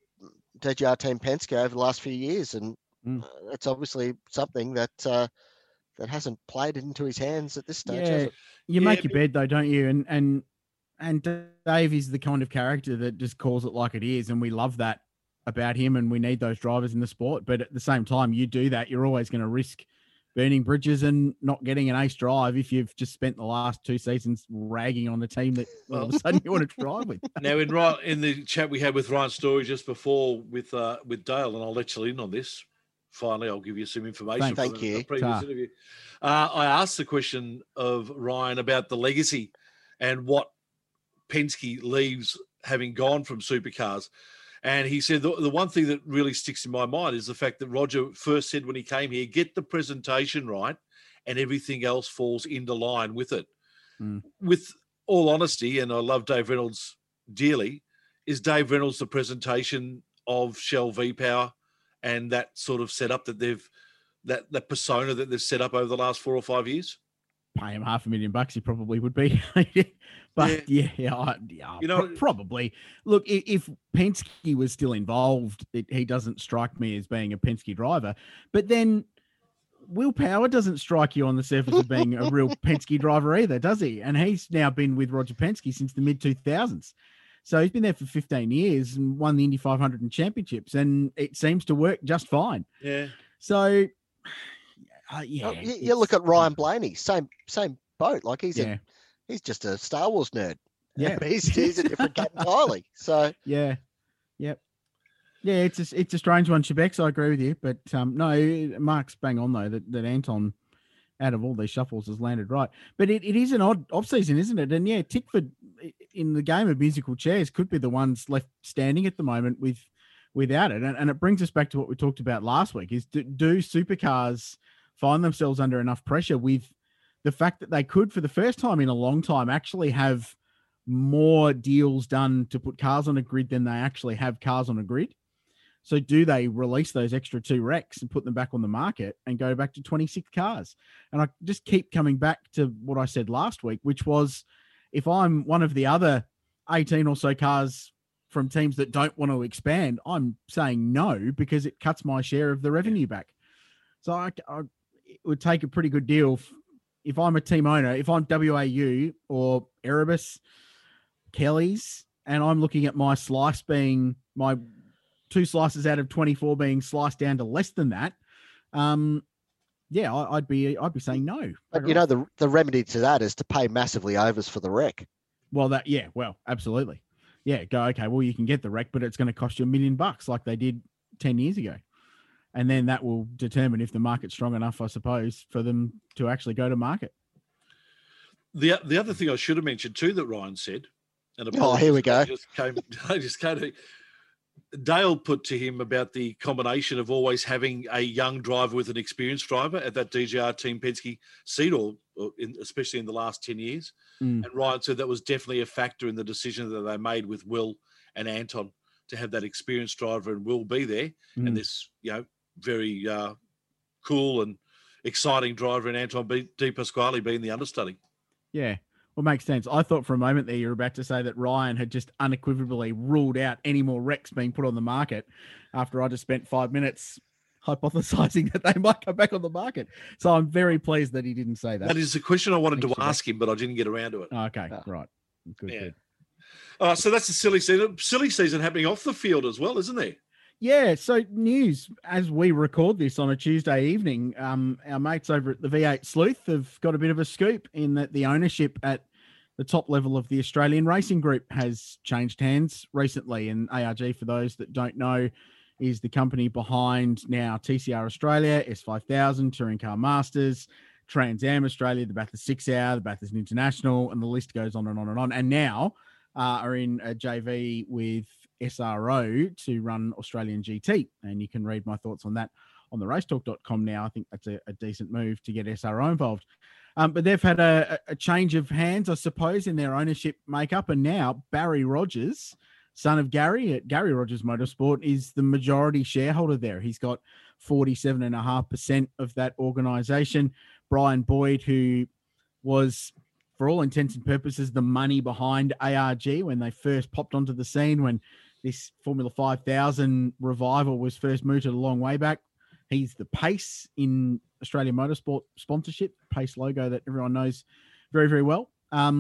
DJR Team Penske over the last few years, and it's obviously something that that hasn't played into his hands at this stage. Has Yeah, it? you make your bed though, don't you? And Dave is the kind of character that just calls it like it is, and we love that about him, and we need those drivers in the sport. But at the same time, you do that, you're always going to risk burning bridges and not getting an ace drive if you've just spent the last two seasons ragging on the team that all of a sudden you want to drive with. Now, in the chat we had with Ryan Story just before with Dale, and I'll let you in on this. Finally, I'll give you some information. Thank from you. a previous interview. I asked the question of Ryan about the legacy and what Penske leaves having gone from supercars. And he said the one thing that really sticks in my mind is the fact that Roger first said when he came here, get the presentation right and everything else falls into line with it. With all honesty, and I love Dave Reynolds dearly, is Dave Reynolds the presentation of Shell V-Power and that sort of setup that that persona that they've set up over the last 4 or 5 years? Pay him $500,000, he probably would be. But probably. Look, if Penske was still involved, he doesn't strike me as being a Penske driver. But then Will Power doesn't strike you on the surface of being a real Penske driver either, does he? And he's now been with Roger Penske since the mid-2000s. So he's been there for 15 years and won the Indy 500 and championships, and it seems to work just fine. Yeah. So, You look at Ryan Blaney, same boat. Like he's just a Star Wars nerd. Yeah. he's a different cat entirely. So yeah, yep. Yeah, it's a strange one, Shebex. I agree with you, but no, Mark's bang on though that Anton, out of all these shuffles, has landed right. But it is an odd off season, isn't it? And yeah, Tickford in the game of musical chairs could be the ones left standing at the moment without it. And it brings us back to what we talked about last week: is do supercars find themselves under enough pressure with the fact that they could, for the first time in a long time, actually have more deals done to put cars on a grid than they actually have cars on a grid? So do they release those extra 2 wrecks and put them back on the market and go back to 26 cars? And I just keep coming back to what I said last week, which was, if I'm one of the other 18 or so cars from teams that don't want to expand, I'm saying no, because it cuts my share of the revenue back. So it would take a pretty good deal if I'm a team owner, if I'm WAU or Erebus, Kelly's, and I'm looking at my slice being my 2 slices out of 24 being sliced down to less than that. I'd be saying no. But the remedy to that is to pay massively overs for the wreck. Well, absolutely. Yeah, go, okay, well, you can get the wreck, but it's going to cost you $1 million like they did 10 years ago. And then that will determine if the market's strong enough, I suppose, for them to actually go to market. The other thing I should have mentioned too that Ryan said, and here we go. I just came to Dale put to him about the combination of always having a young driver with an experienced driver at that DJR Team Penske seat, especially in the last 10 years. And Ryan said that was definitely a factor in the decision that they made with Will and Anton to have that experienced driver, and Will be there. And this, very cool and exciting driver in Anton De Pasquale being the understudy. Yeah. Well, makes sense. I thought for a moment there you were about to say that Ryan had just unequivocally ruled out any more wrecks being put on the market after I just spent 5 minutes hypothesizing that they might come back on the market. So I'm very pleased that he didn't say that. That is the question I wanted to ask him, but I didn't get around to it. Okay, right. Good. So that's the silly season happening off the field as well, isn't there? Yeah, so news as we record this on a Tuesday evening, our mates over at the V8 Sleuth have got a bit of a scoop in that the ownership at the top level of the Australian Racing Group has changed hands recently. And ARG, for those that don't know, is the company behind now TCR Australia, S5000, Touring Car Masters, Trans Am Australia, the Bathurst 6 Hour, the Bathurst International, and the list goes on and on and on. And now are in a JV with SRO to run Australian GT. And you can read my thoughts on that on the racetalk.com now. I think that's a decent move to get SRO involved. But they've had a change of hands, I suppose, in their ownership makeup. And now Barry Rogers, son of Gary at Gary Rogers Motorsport, is the majority shareholder there. He's got 47.5% of that organisation. Brian Boyd, who was, for all intents and purposes, the money behind ARG when they first popped onto the scene, when this Formula 5000 revival was first mooted a long way back. He's the Pace in Australian Motorsport sponsorship, Pace logo that everyone knows very, very well.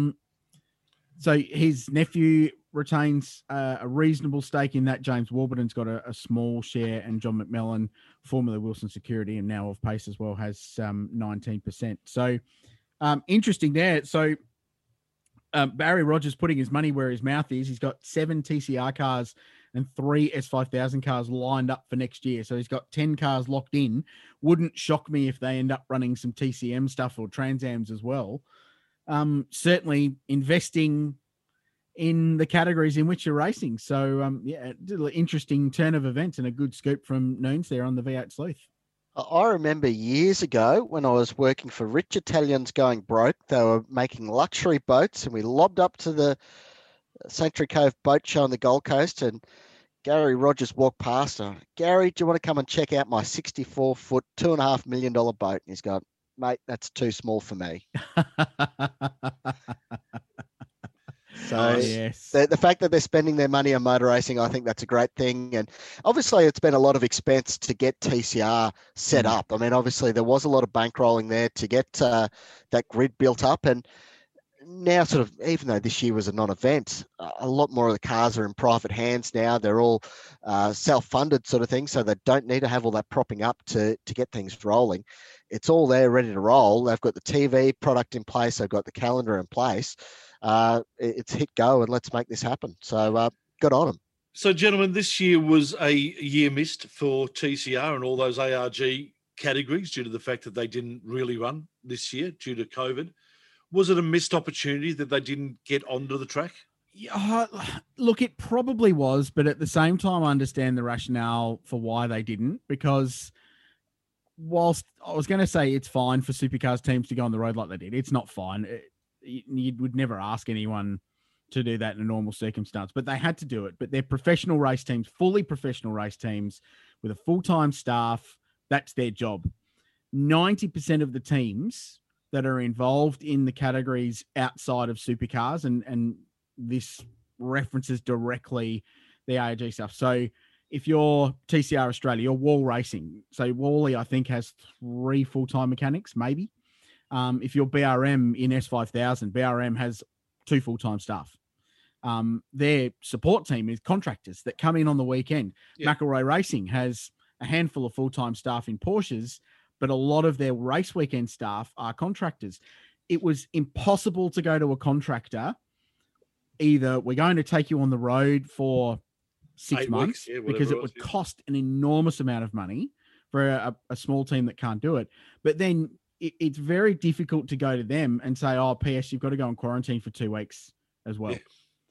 So his nephew retains a reasonable stake in that. James Warburton's got a small share, and John McMillan, formerly Wilson Security and now of Pace as well, has 19%. So interesting there. So Barry Rogers putting his money where his mouth is. He's got 7 TCR cars and 3 S5000 cars lined up for next year. So he's got 10 cars locked in. Wouldn't shock me if they end up running some TCM stuff or Trans Ams as well. Certainly investing in the categories in which you're racing. So, interesting turn of events and a good scoop from Noons there on the V8 Sleuth. I remember years ago when I was working for Rich Italians going broke, they were making luxury boats, and we lobbed up to the Sanctuary Cove Boat Show on the Gold Coast, and Gary Rogers walked past. Gary, do you want to come and check out my 64-foot, $2.5 million boat? And he's gone, mate, that's too small for me. So yes. The fact that they're spending their money on motor racing, I think that's a great thing. And obviously it's been a lot of expense to get TCR set up. I mean, obviously there was a lot of bankrolling there to get that grid built up. And now sort of, even though this year was a non-event, a lot more of the cars are in private hands now. They're all self-funded sort of thing, so they don't need to have all that propping up to get things rolling. It's all there ready to roll. They've got the TV product in place. They've got the calendar in place. It's hit go and let's make this happen. So good on them. So, gentlemen, this year was a year missed for TCR and all those ARG categories due to the fact that they didn't really run this year due to COVID. Was it a missed opportunity that they didn't get onto the track? Yeah, look, it probably was, but at the same time, I understand the rationale for why they didn't, because whilst I was going to say it's fine for supercars teams to go on the road like they did, it's not fine. You would never ask anyone to do that in a normal circumstance, but they had to do it. But they're professional race teams, fully professional race teams with a full-time staff. That's their job. 90% of the teams that are involved in the categories outside of supercars, and this references directly the ARG stuff. So if you're TCR Australia, you're Wall Racing. So Wally, I think, has 3 full-time mechanics, maybe. If you're BRM in S5000, BRM has 2 full-time staff. Their support team is contractors that come in on the weekend. Yeah. McElroy Racing has a handful of full-time staff in Porsches, but a lot of their race weekend staff are contractors. It was impossible to go to a contractor. Either we're going to take you on the road for 6 8 months weeks, because whatever it it would was, cost an enormous amount of money for a small team that can't do it. But then it's very difficult to go to them and say, oh, PS, you've got to go in quarantine for 2 weeks as well. Yeah.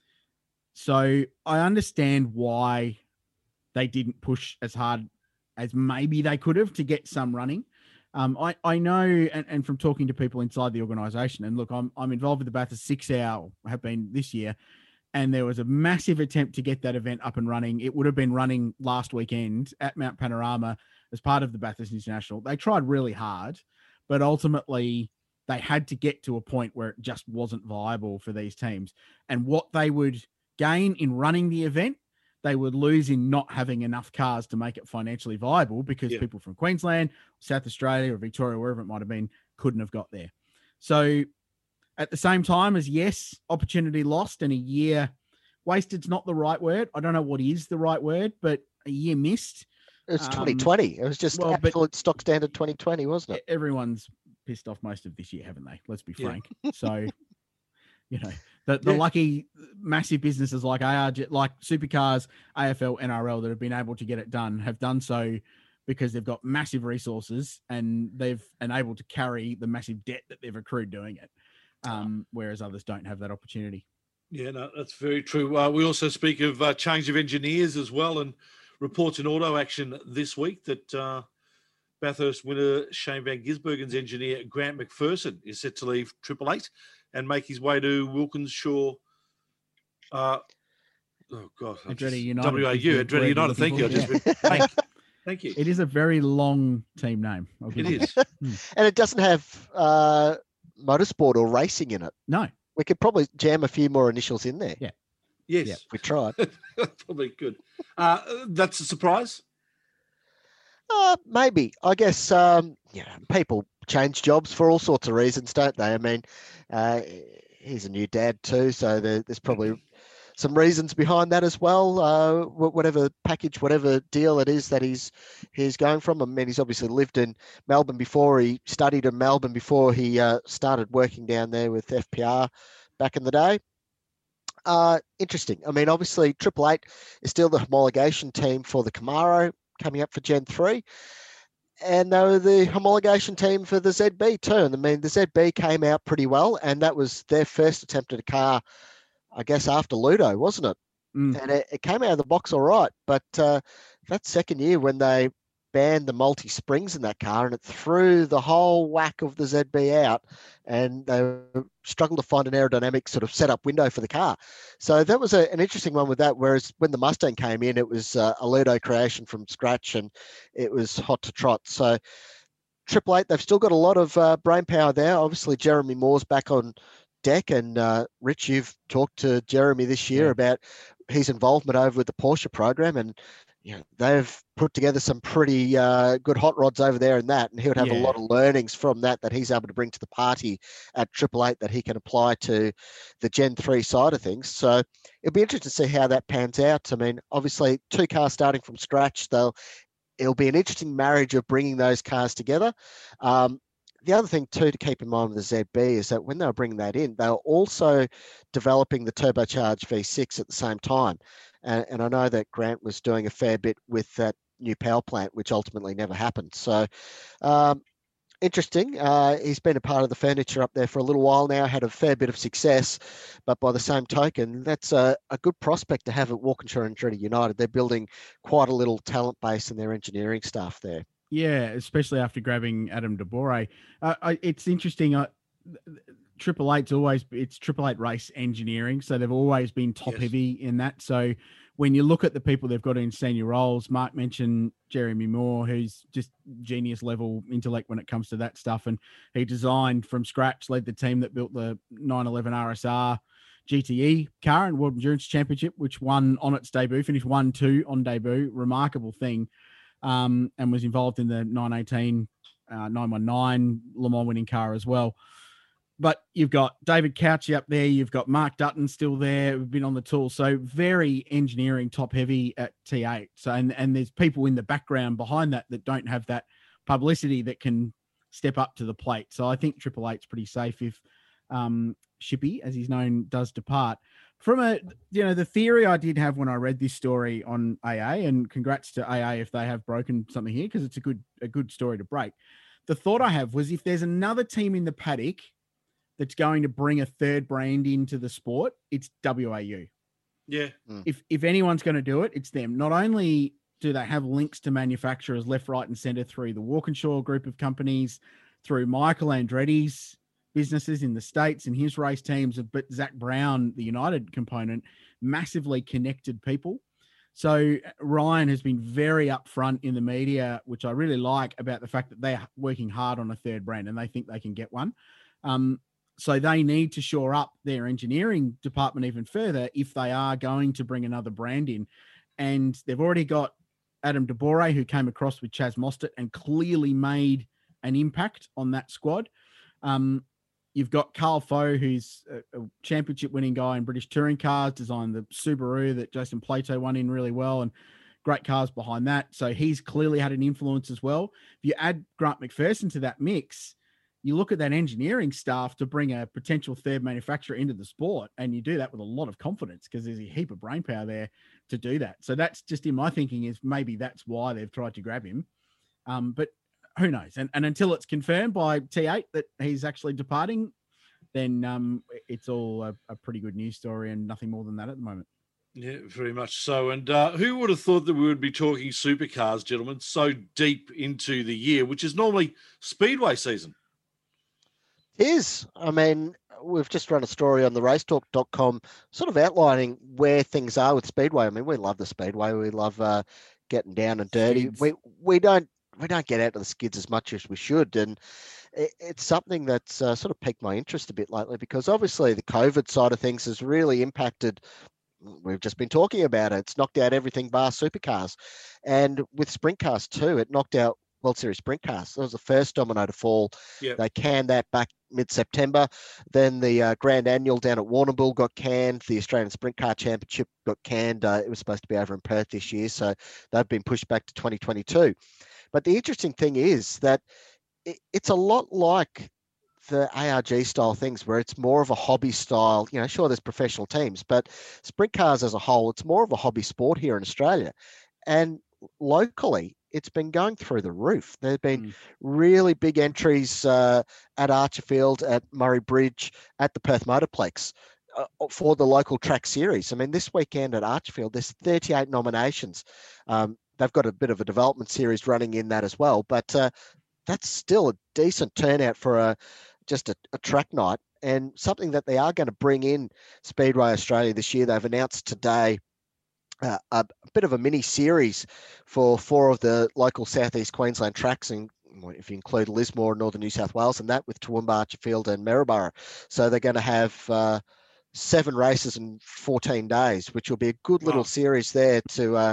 So I understand why they didn't push as hard as maybe they could have to get some running. I know, and from talking to people inside the organisation, and look, I'm involved with the Bathurst 6 Hour, have been this year, and there was a massive attempt to get that event up and running. It would have been running last weekend at Mount Panorama as part of the Bathurst International. They tried really hard, but ultimately they had to get to a point where it just wasn't viable for these teams. And what they would gain in running the event, they would lose in not having enough cars to make it financially viable, because people from Queensland, South Australia, or Victoria, wherever it might have been, couldn't have got there. So at the same time as, yes, opportunity lost and a year wasted's not the right word. I don't know what is the right word, but a year missed. It was 2020. It was just absolute stock standard 2020, wasn't it? Everyone's pissed off most of this year, haven't they? Let's be frank. So, you know, the lucky massive businesses like ARG, like Supercars, AFL, NRL that have been able to get it done have done so because they've got massive resources and they've enabled to carry the massive debt that they've accrued doing it. Whereas others don't have that opportunity. Yeah, no, that's very true. We also speak of change of engineers as well, and reports in Auto Action this week that Bathurst winner Shane Van Gisbergen's engineer Grant McPherson is set to leave Triple Eight and make his way to Wilkinshaw. Andretti United. WAU, Andretti United. Thank you. Thank you. It is a very long team name. It is. And it doesn't have motorsport or racing in it. No. We could probably jam a few more initials in there. Yeah. Yes. If we tried. Probably good. That's a surprise. Maybe. I guess people change jobs for all sorts of reasons, don't they? I mean, he's a new dad too, so there's probably some reasons behind that as well. Whatever package, whatever deal it is that he's going from. I mean, he's obviously lived in Melbourne before. He studied in Melbourne before he started working down there with FPR back in the day. Interesting. I mean, obviously, Triple Eight is still the homologation team for the Camaro coming up for Gen 3. And they were the homologation team for the ZB too. And I mean, the ZB came out pretty well, and that was their first attempt at a car, I guess, after Ludo, wasn't it? And it came out of the box all right. But that second year when they banned the multi-springs in that car, and it threw the whole whack of the ZB out, and they struggled to find an aerodynamic sort of setup window for the car. So that was an interesting one with that, whereas when the Mustang came in, it was a Ludo creation from scratch, and it was hot to trot. So Triple Eight, they've still got a lot of brain power there. Obviously, Jeremy Moore's back on deck, and Rich, you've talked to Jeremy this year about his involvement over with the Porsche program, and they've put together some pretty good hot rods over there in that, and he would have a lot of learnings from that he's able to bring to the party at Triple Eight that he can apply to the Gen 3 side of things. So it'll be interesting to see how that pans out. I mean, obviously, 2 cars starting from scratch, it'll be an interesting marriage of bringing those cars together. The other thing too to keep in mind with the ZB is that when they were bringing that in, they were also developing the turbocharged V6 at the same time. And I know that Grant was doing a fair bit with that new power plant, which ultimately never happened. So interesting. He's been a part of the furniture up there for a little while now, had a fair bit of success. But by the same token, that's a good prospect to have at Walkinshaw and Andretti United. They're building quite a little talent base in their engineering staff there. Yeah, especially after grabbing Adam DeBore. It's interesting. Triple Eight's it's Triple Eight race engineering, so they've always been top heavy in that. So when you look at the people they've got in senior roles, Mark mentioned Jeremy Moore, who's just genius level intellect when it comes to that stuff, and he designed from scratch, led the team that built the 911 RSR GTE car and World Endurance Championship, which won on its debut, finished 1-2 on debut, remarkable thing, and was involved in the 918 919 Le Mans winning car as well. But you've got David Couchy up there. You've got Mark Dutton still there. We've been on the tool. So very engineering top heavy at T8. So, and there's people in the background behind that don't have that publicity that can step up to the plate. So I think Triple Eight's pretty safe if Shippy, as he's known, does depart. From the theory I did have when I read this story on AA, and congrats to AA if they have broken something here, because it's a good story to break. The thought I have was if there's another team in the paddock that's going to bring a third brand into the sport, it's WAU. Yeah. If anyone's going to do it, it's them. Not only do they have links to manufacturers left, right, and center through the Walkinshaw group of companies, through Michael Andretti's businesses in the States and his race teams, but Zach Brown, the United component, massively connected people. So Ryan has been very upfront in the media, which I really like, about the fact that they're working hard on a third brand and they think they can get one. So they need to shore up their engineering department even further if they are going to bring another brand in. And they've already got Adam DeBore, who came across with Chaz Mostert and clearly made an impact on that squad. You've got Carl Foe, who's a championship-winning guy in British touring cars, designed the Subaru that Jason Plato won in really well, and great cars behind that. So he's clearly had an influence as well. If you add Grant McPherson to that mix, you look at that engineering staff to bring a potential third manufacturer into the sport, and you do that with a lot of confidence because there's a heap of brainpower there to do that. So that's just in my thinking is maybe that's why they've tried to grab him. But who knows? And until it's confirmed by T8 that he's actually departing, then it's all a pretty good news story and nothing more than that at the moment. Yeah, very much so. And who would have thought that we would be talking supercars, gentlemen, so deep into the year, which is normally Speedway season? It is. I mean, we've just run a story on the racetalk.com sort of outlining where things are with Speedway. I mean, we love the Speedway. We love getting down and dirty. We don't get out to the skids as much as we should. And it's something that's sort of piqued my interest a bit lately, because obviously the COVID side of things has really impacted. We've just been talking about it. It's knocked out everything bar supercars. And with sprint cars too, it knocked out World Series sprint cars. That was the first domino to fall. Yep. They canned that back mid-September. Then the Grand Annual down at Warrnambool got canned. The Australian Sprint Car Championship got canned. It was supposed to be over in Perth this year, so they've been pushed back to 2022. But the interesting thing is that it's a lot like the ARG style things, where it's more of a hobby style. You know, sure, there's professional teams, but sprint cars as a whole, it's more of a hobby sport here in Australia. And locally, it's been going through the roof. There have been really big entries at Archerfield, at Murray Bridge, at the Perth Motorplex for the local track series. I mean, this weekend at Archerfield, there's 38 nominations. They've got a bit of a development series running in that as well, but that's still a decent turnout for just a track night, and something that they are going to bring in Speedway Australia this year. They've announced today a bit of a mini series for 4 of the local Southeast Queensland tracks, and if you include Lismore, Northern New South Wales, and that with Toowoomba, Archerfield and Maryborough. So they're going to have 7 races in 14 days, which will be a good little series there to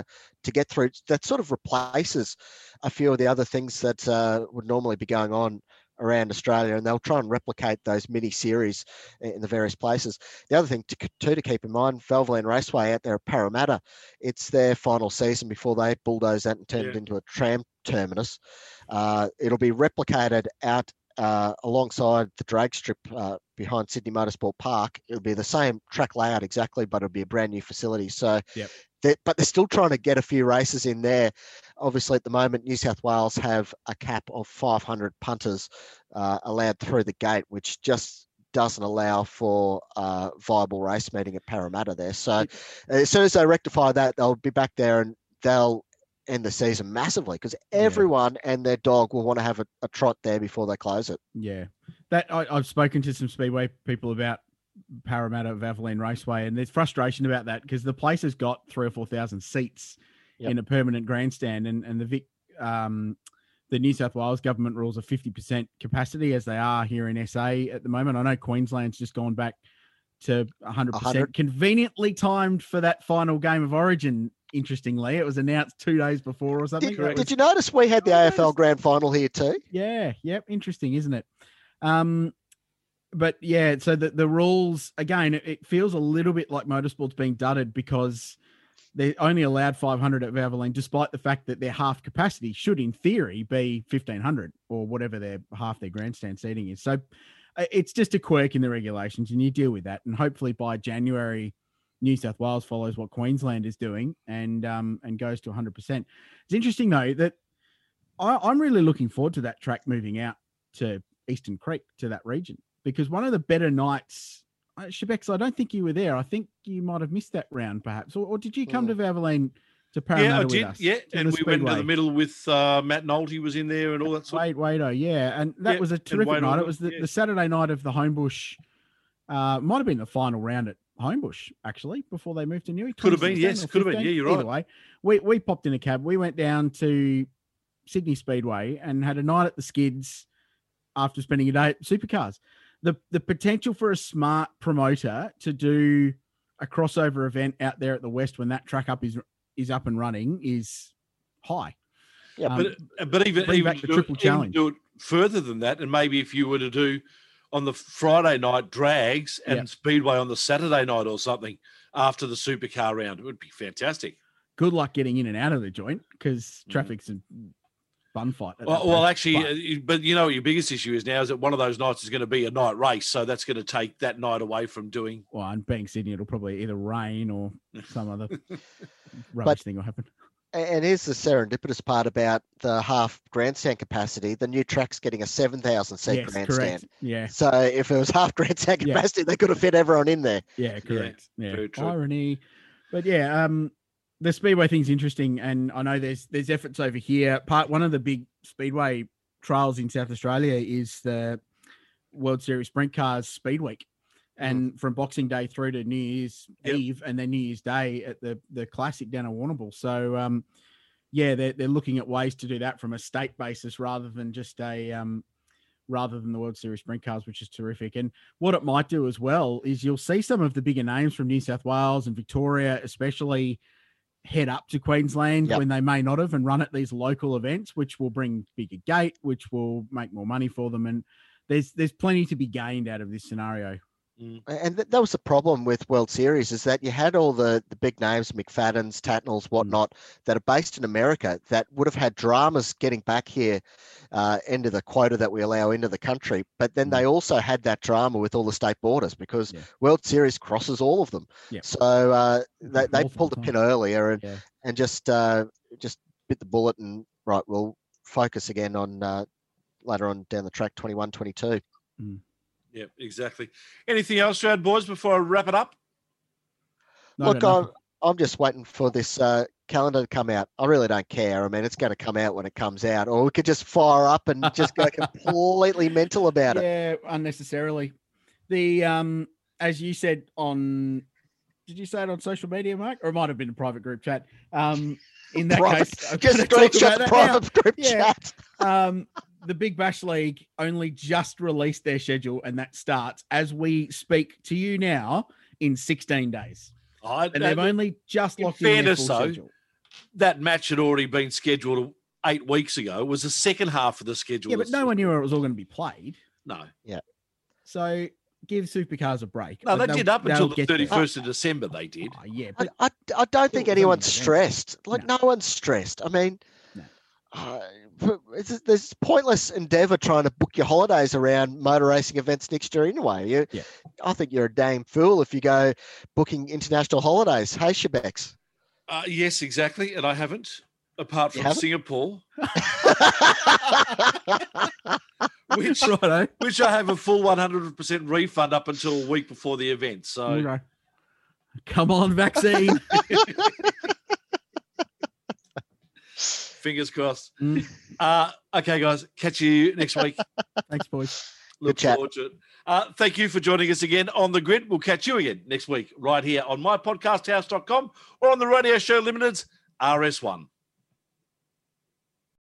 to get through. That sort of replaces a few of the other things that would normally be going on around Australia, and they'll try and replicate those mini series in the various places. The other thing to keep in mind, Valvoline Raceway out there at Parramatta, it's their final season before they bulldoze that and turn it into a tram terminus. It'll be replicated out alongside the drag strip behind Sydney Motorsport Park. It'll be the same track layout exactly, but it'll be a brand new facility. So, but they're still trying to get a few races in there. Obviously, at the moment, New South Wales have a cap of 500 punters allowed through the gate, which just doesn't allow for viable race meeting at Parramatta there. So as soon as they rectify that, they'll be back there and they'll end the season massively, because everyone and their dog will want to have a trot there before they close it. Yeah, that I've spoken to some Speedway people about Parramatta Valvoline Raceway, and there's frustration about that because the place has got 3,000 or 4,000 seats in a permanent grandstand, and the New South Wales government rules are 50% capacity, as they are here in SA at the moment. I know Queensland's just gone back to 100%, conveniently timed for that final game of Origin. Interestingly, it was announced 2 days before or something. Did you notice we had the AFL Grand Final here too? Yeah, yep. Interesting, isn't it? But yeah, so the rules, again, it feels a little bit like motorsport's being dudded because they only allowed 500 at Valvoline, despite the fact that their half capacity should, in theory, be 1,500 or whatever half their grandstand seating is. So it's just a quirk in the regulations, and you deal with that. And hopefully by January, New South Wales follows what Queensland is doing and goes to 100%. It's interesting, though, that I'm really looking forward to that track moving out to Eastern Creek, to that region, because one of the better nights, Shebex, I don't think you were there. I think you might have missed that round, perhaps. Or did you come to Valvoline to Parramatta with us? Yeah, and we went into the middle with Matt Nolte was in there and all that sort of... Wade, yeah. And that was a terrific night. It was the Saturday night of the Homebush. Might have been the final round at Homebush, actually, before they moved to Newey. Could have been, yes. Could have been, yeah, you're right. Either way, we popped in a cab. We went down to Sydney Speedway and had a night at the Skids after spending a day at Supercars. The potential for a smart promoter to do a crossover event out there at the West when that track is up and running is high. Yeah, but even back the triple challenge. Do it further than that, and maybe if you were to do on the Friday night drags and Speedway on the Saturday night or something after the supercar round, it would be fantastic. Good luck getting in and out of the joint because traffic's a fun fight. Well, actually, but you know what your biggest issue is now is that one of those nights is going to be a night race, so that's going to take that night away from doing. Well, and being Sydney, it'll probably either rain or some other rubbish thing will happen. And here's the serendipitous part about the half grandstand capacity. The new track's getting a 7,000 seat grandstand. Correct. Yeah. So if it was half grandstand capacity, they could have fit everyone in there. Yeah, correct. Yeah. Very true. Irony. But yeah, the Speedway thing's interesting, and I know there's efforts over here. One of the big Speedway trials in South Australia is the World Series Sprint Cars Speed Week. And from Boxing Day through to New Year's Eve and then New Year's Day at the Classic down at Warrnambool. So, they're looking at ways to do that from a state basis rather than just rather than the World Series Sprint Cars, which is terrific. And what it might do as well is you'll see some of the bigger names from New South Wales and Victoria, especially, head up to Queensland when they may not have and run at these local events, which will bring bigger gate, which will make more money for them. And there's plenty to be gained out of this scenario. And that was the problem with World Series, is that you had all the big names, McFadden's, Tatnells, whatnot, that are based in America that would have had dramas getting back here into the quota that we allow into the country. But then they also had that drama with all the state borders because World Series crosses all of them. So they pulled the pin earlier and just bit the bullet and, right, we'll focus again on later on down the track, 21, 22. Yeah, exactly. Anything else to add, boys, before I wrap it up? No, Look, I'm just waiting for this calendar to come out. I really don't care. I mean, it's going to come out when it comes out, or we could just fire up and just go completely mental about it. Yeah, unnecessarily. The as you said did you say it on social media, Mark, or it might have been a private group chat? In that case, just screenshot the private group chat. The Big Bash League only just released their schedule, and that starts as we speak to you now in 16 days. And they've only just locked in their full schedule. that match had already been scheduled 8 weeks ago. It was the second half of the schedule. Yeah, but no one knew where it was all going to be played. No. So give supercars a break. No, they did up until the they'll get there. 31st of December, they did. Oh, yeah, but I don't think Well, anyone's yeah. stressed. Like no one's stressed. I mean, there's pointless endeavour trying to book your holidays around motor racing events next year anyway. I think you're a damn fool if you go booking international holidays. Hey, Shebex. Yes, exactly. And I haven't, apart from haven't? Singapore, which righto. which I have a full 100% refund up until a week before the event. So Okay. Come on, vaccine. fingers crossed. Mm. Okay, guys, catch you next week. Thanks, boys. Look chat. forward to it. Thank you for joining us again on The Grid. We'll catch you again next week right here on mypodcasthouse.com or on the Radio Show Limited's RS1.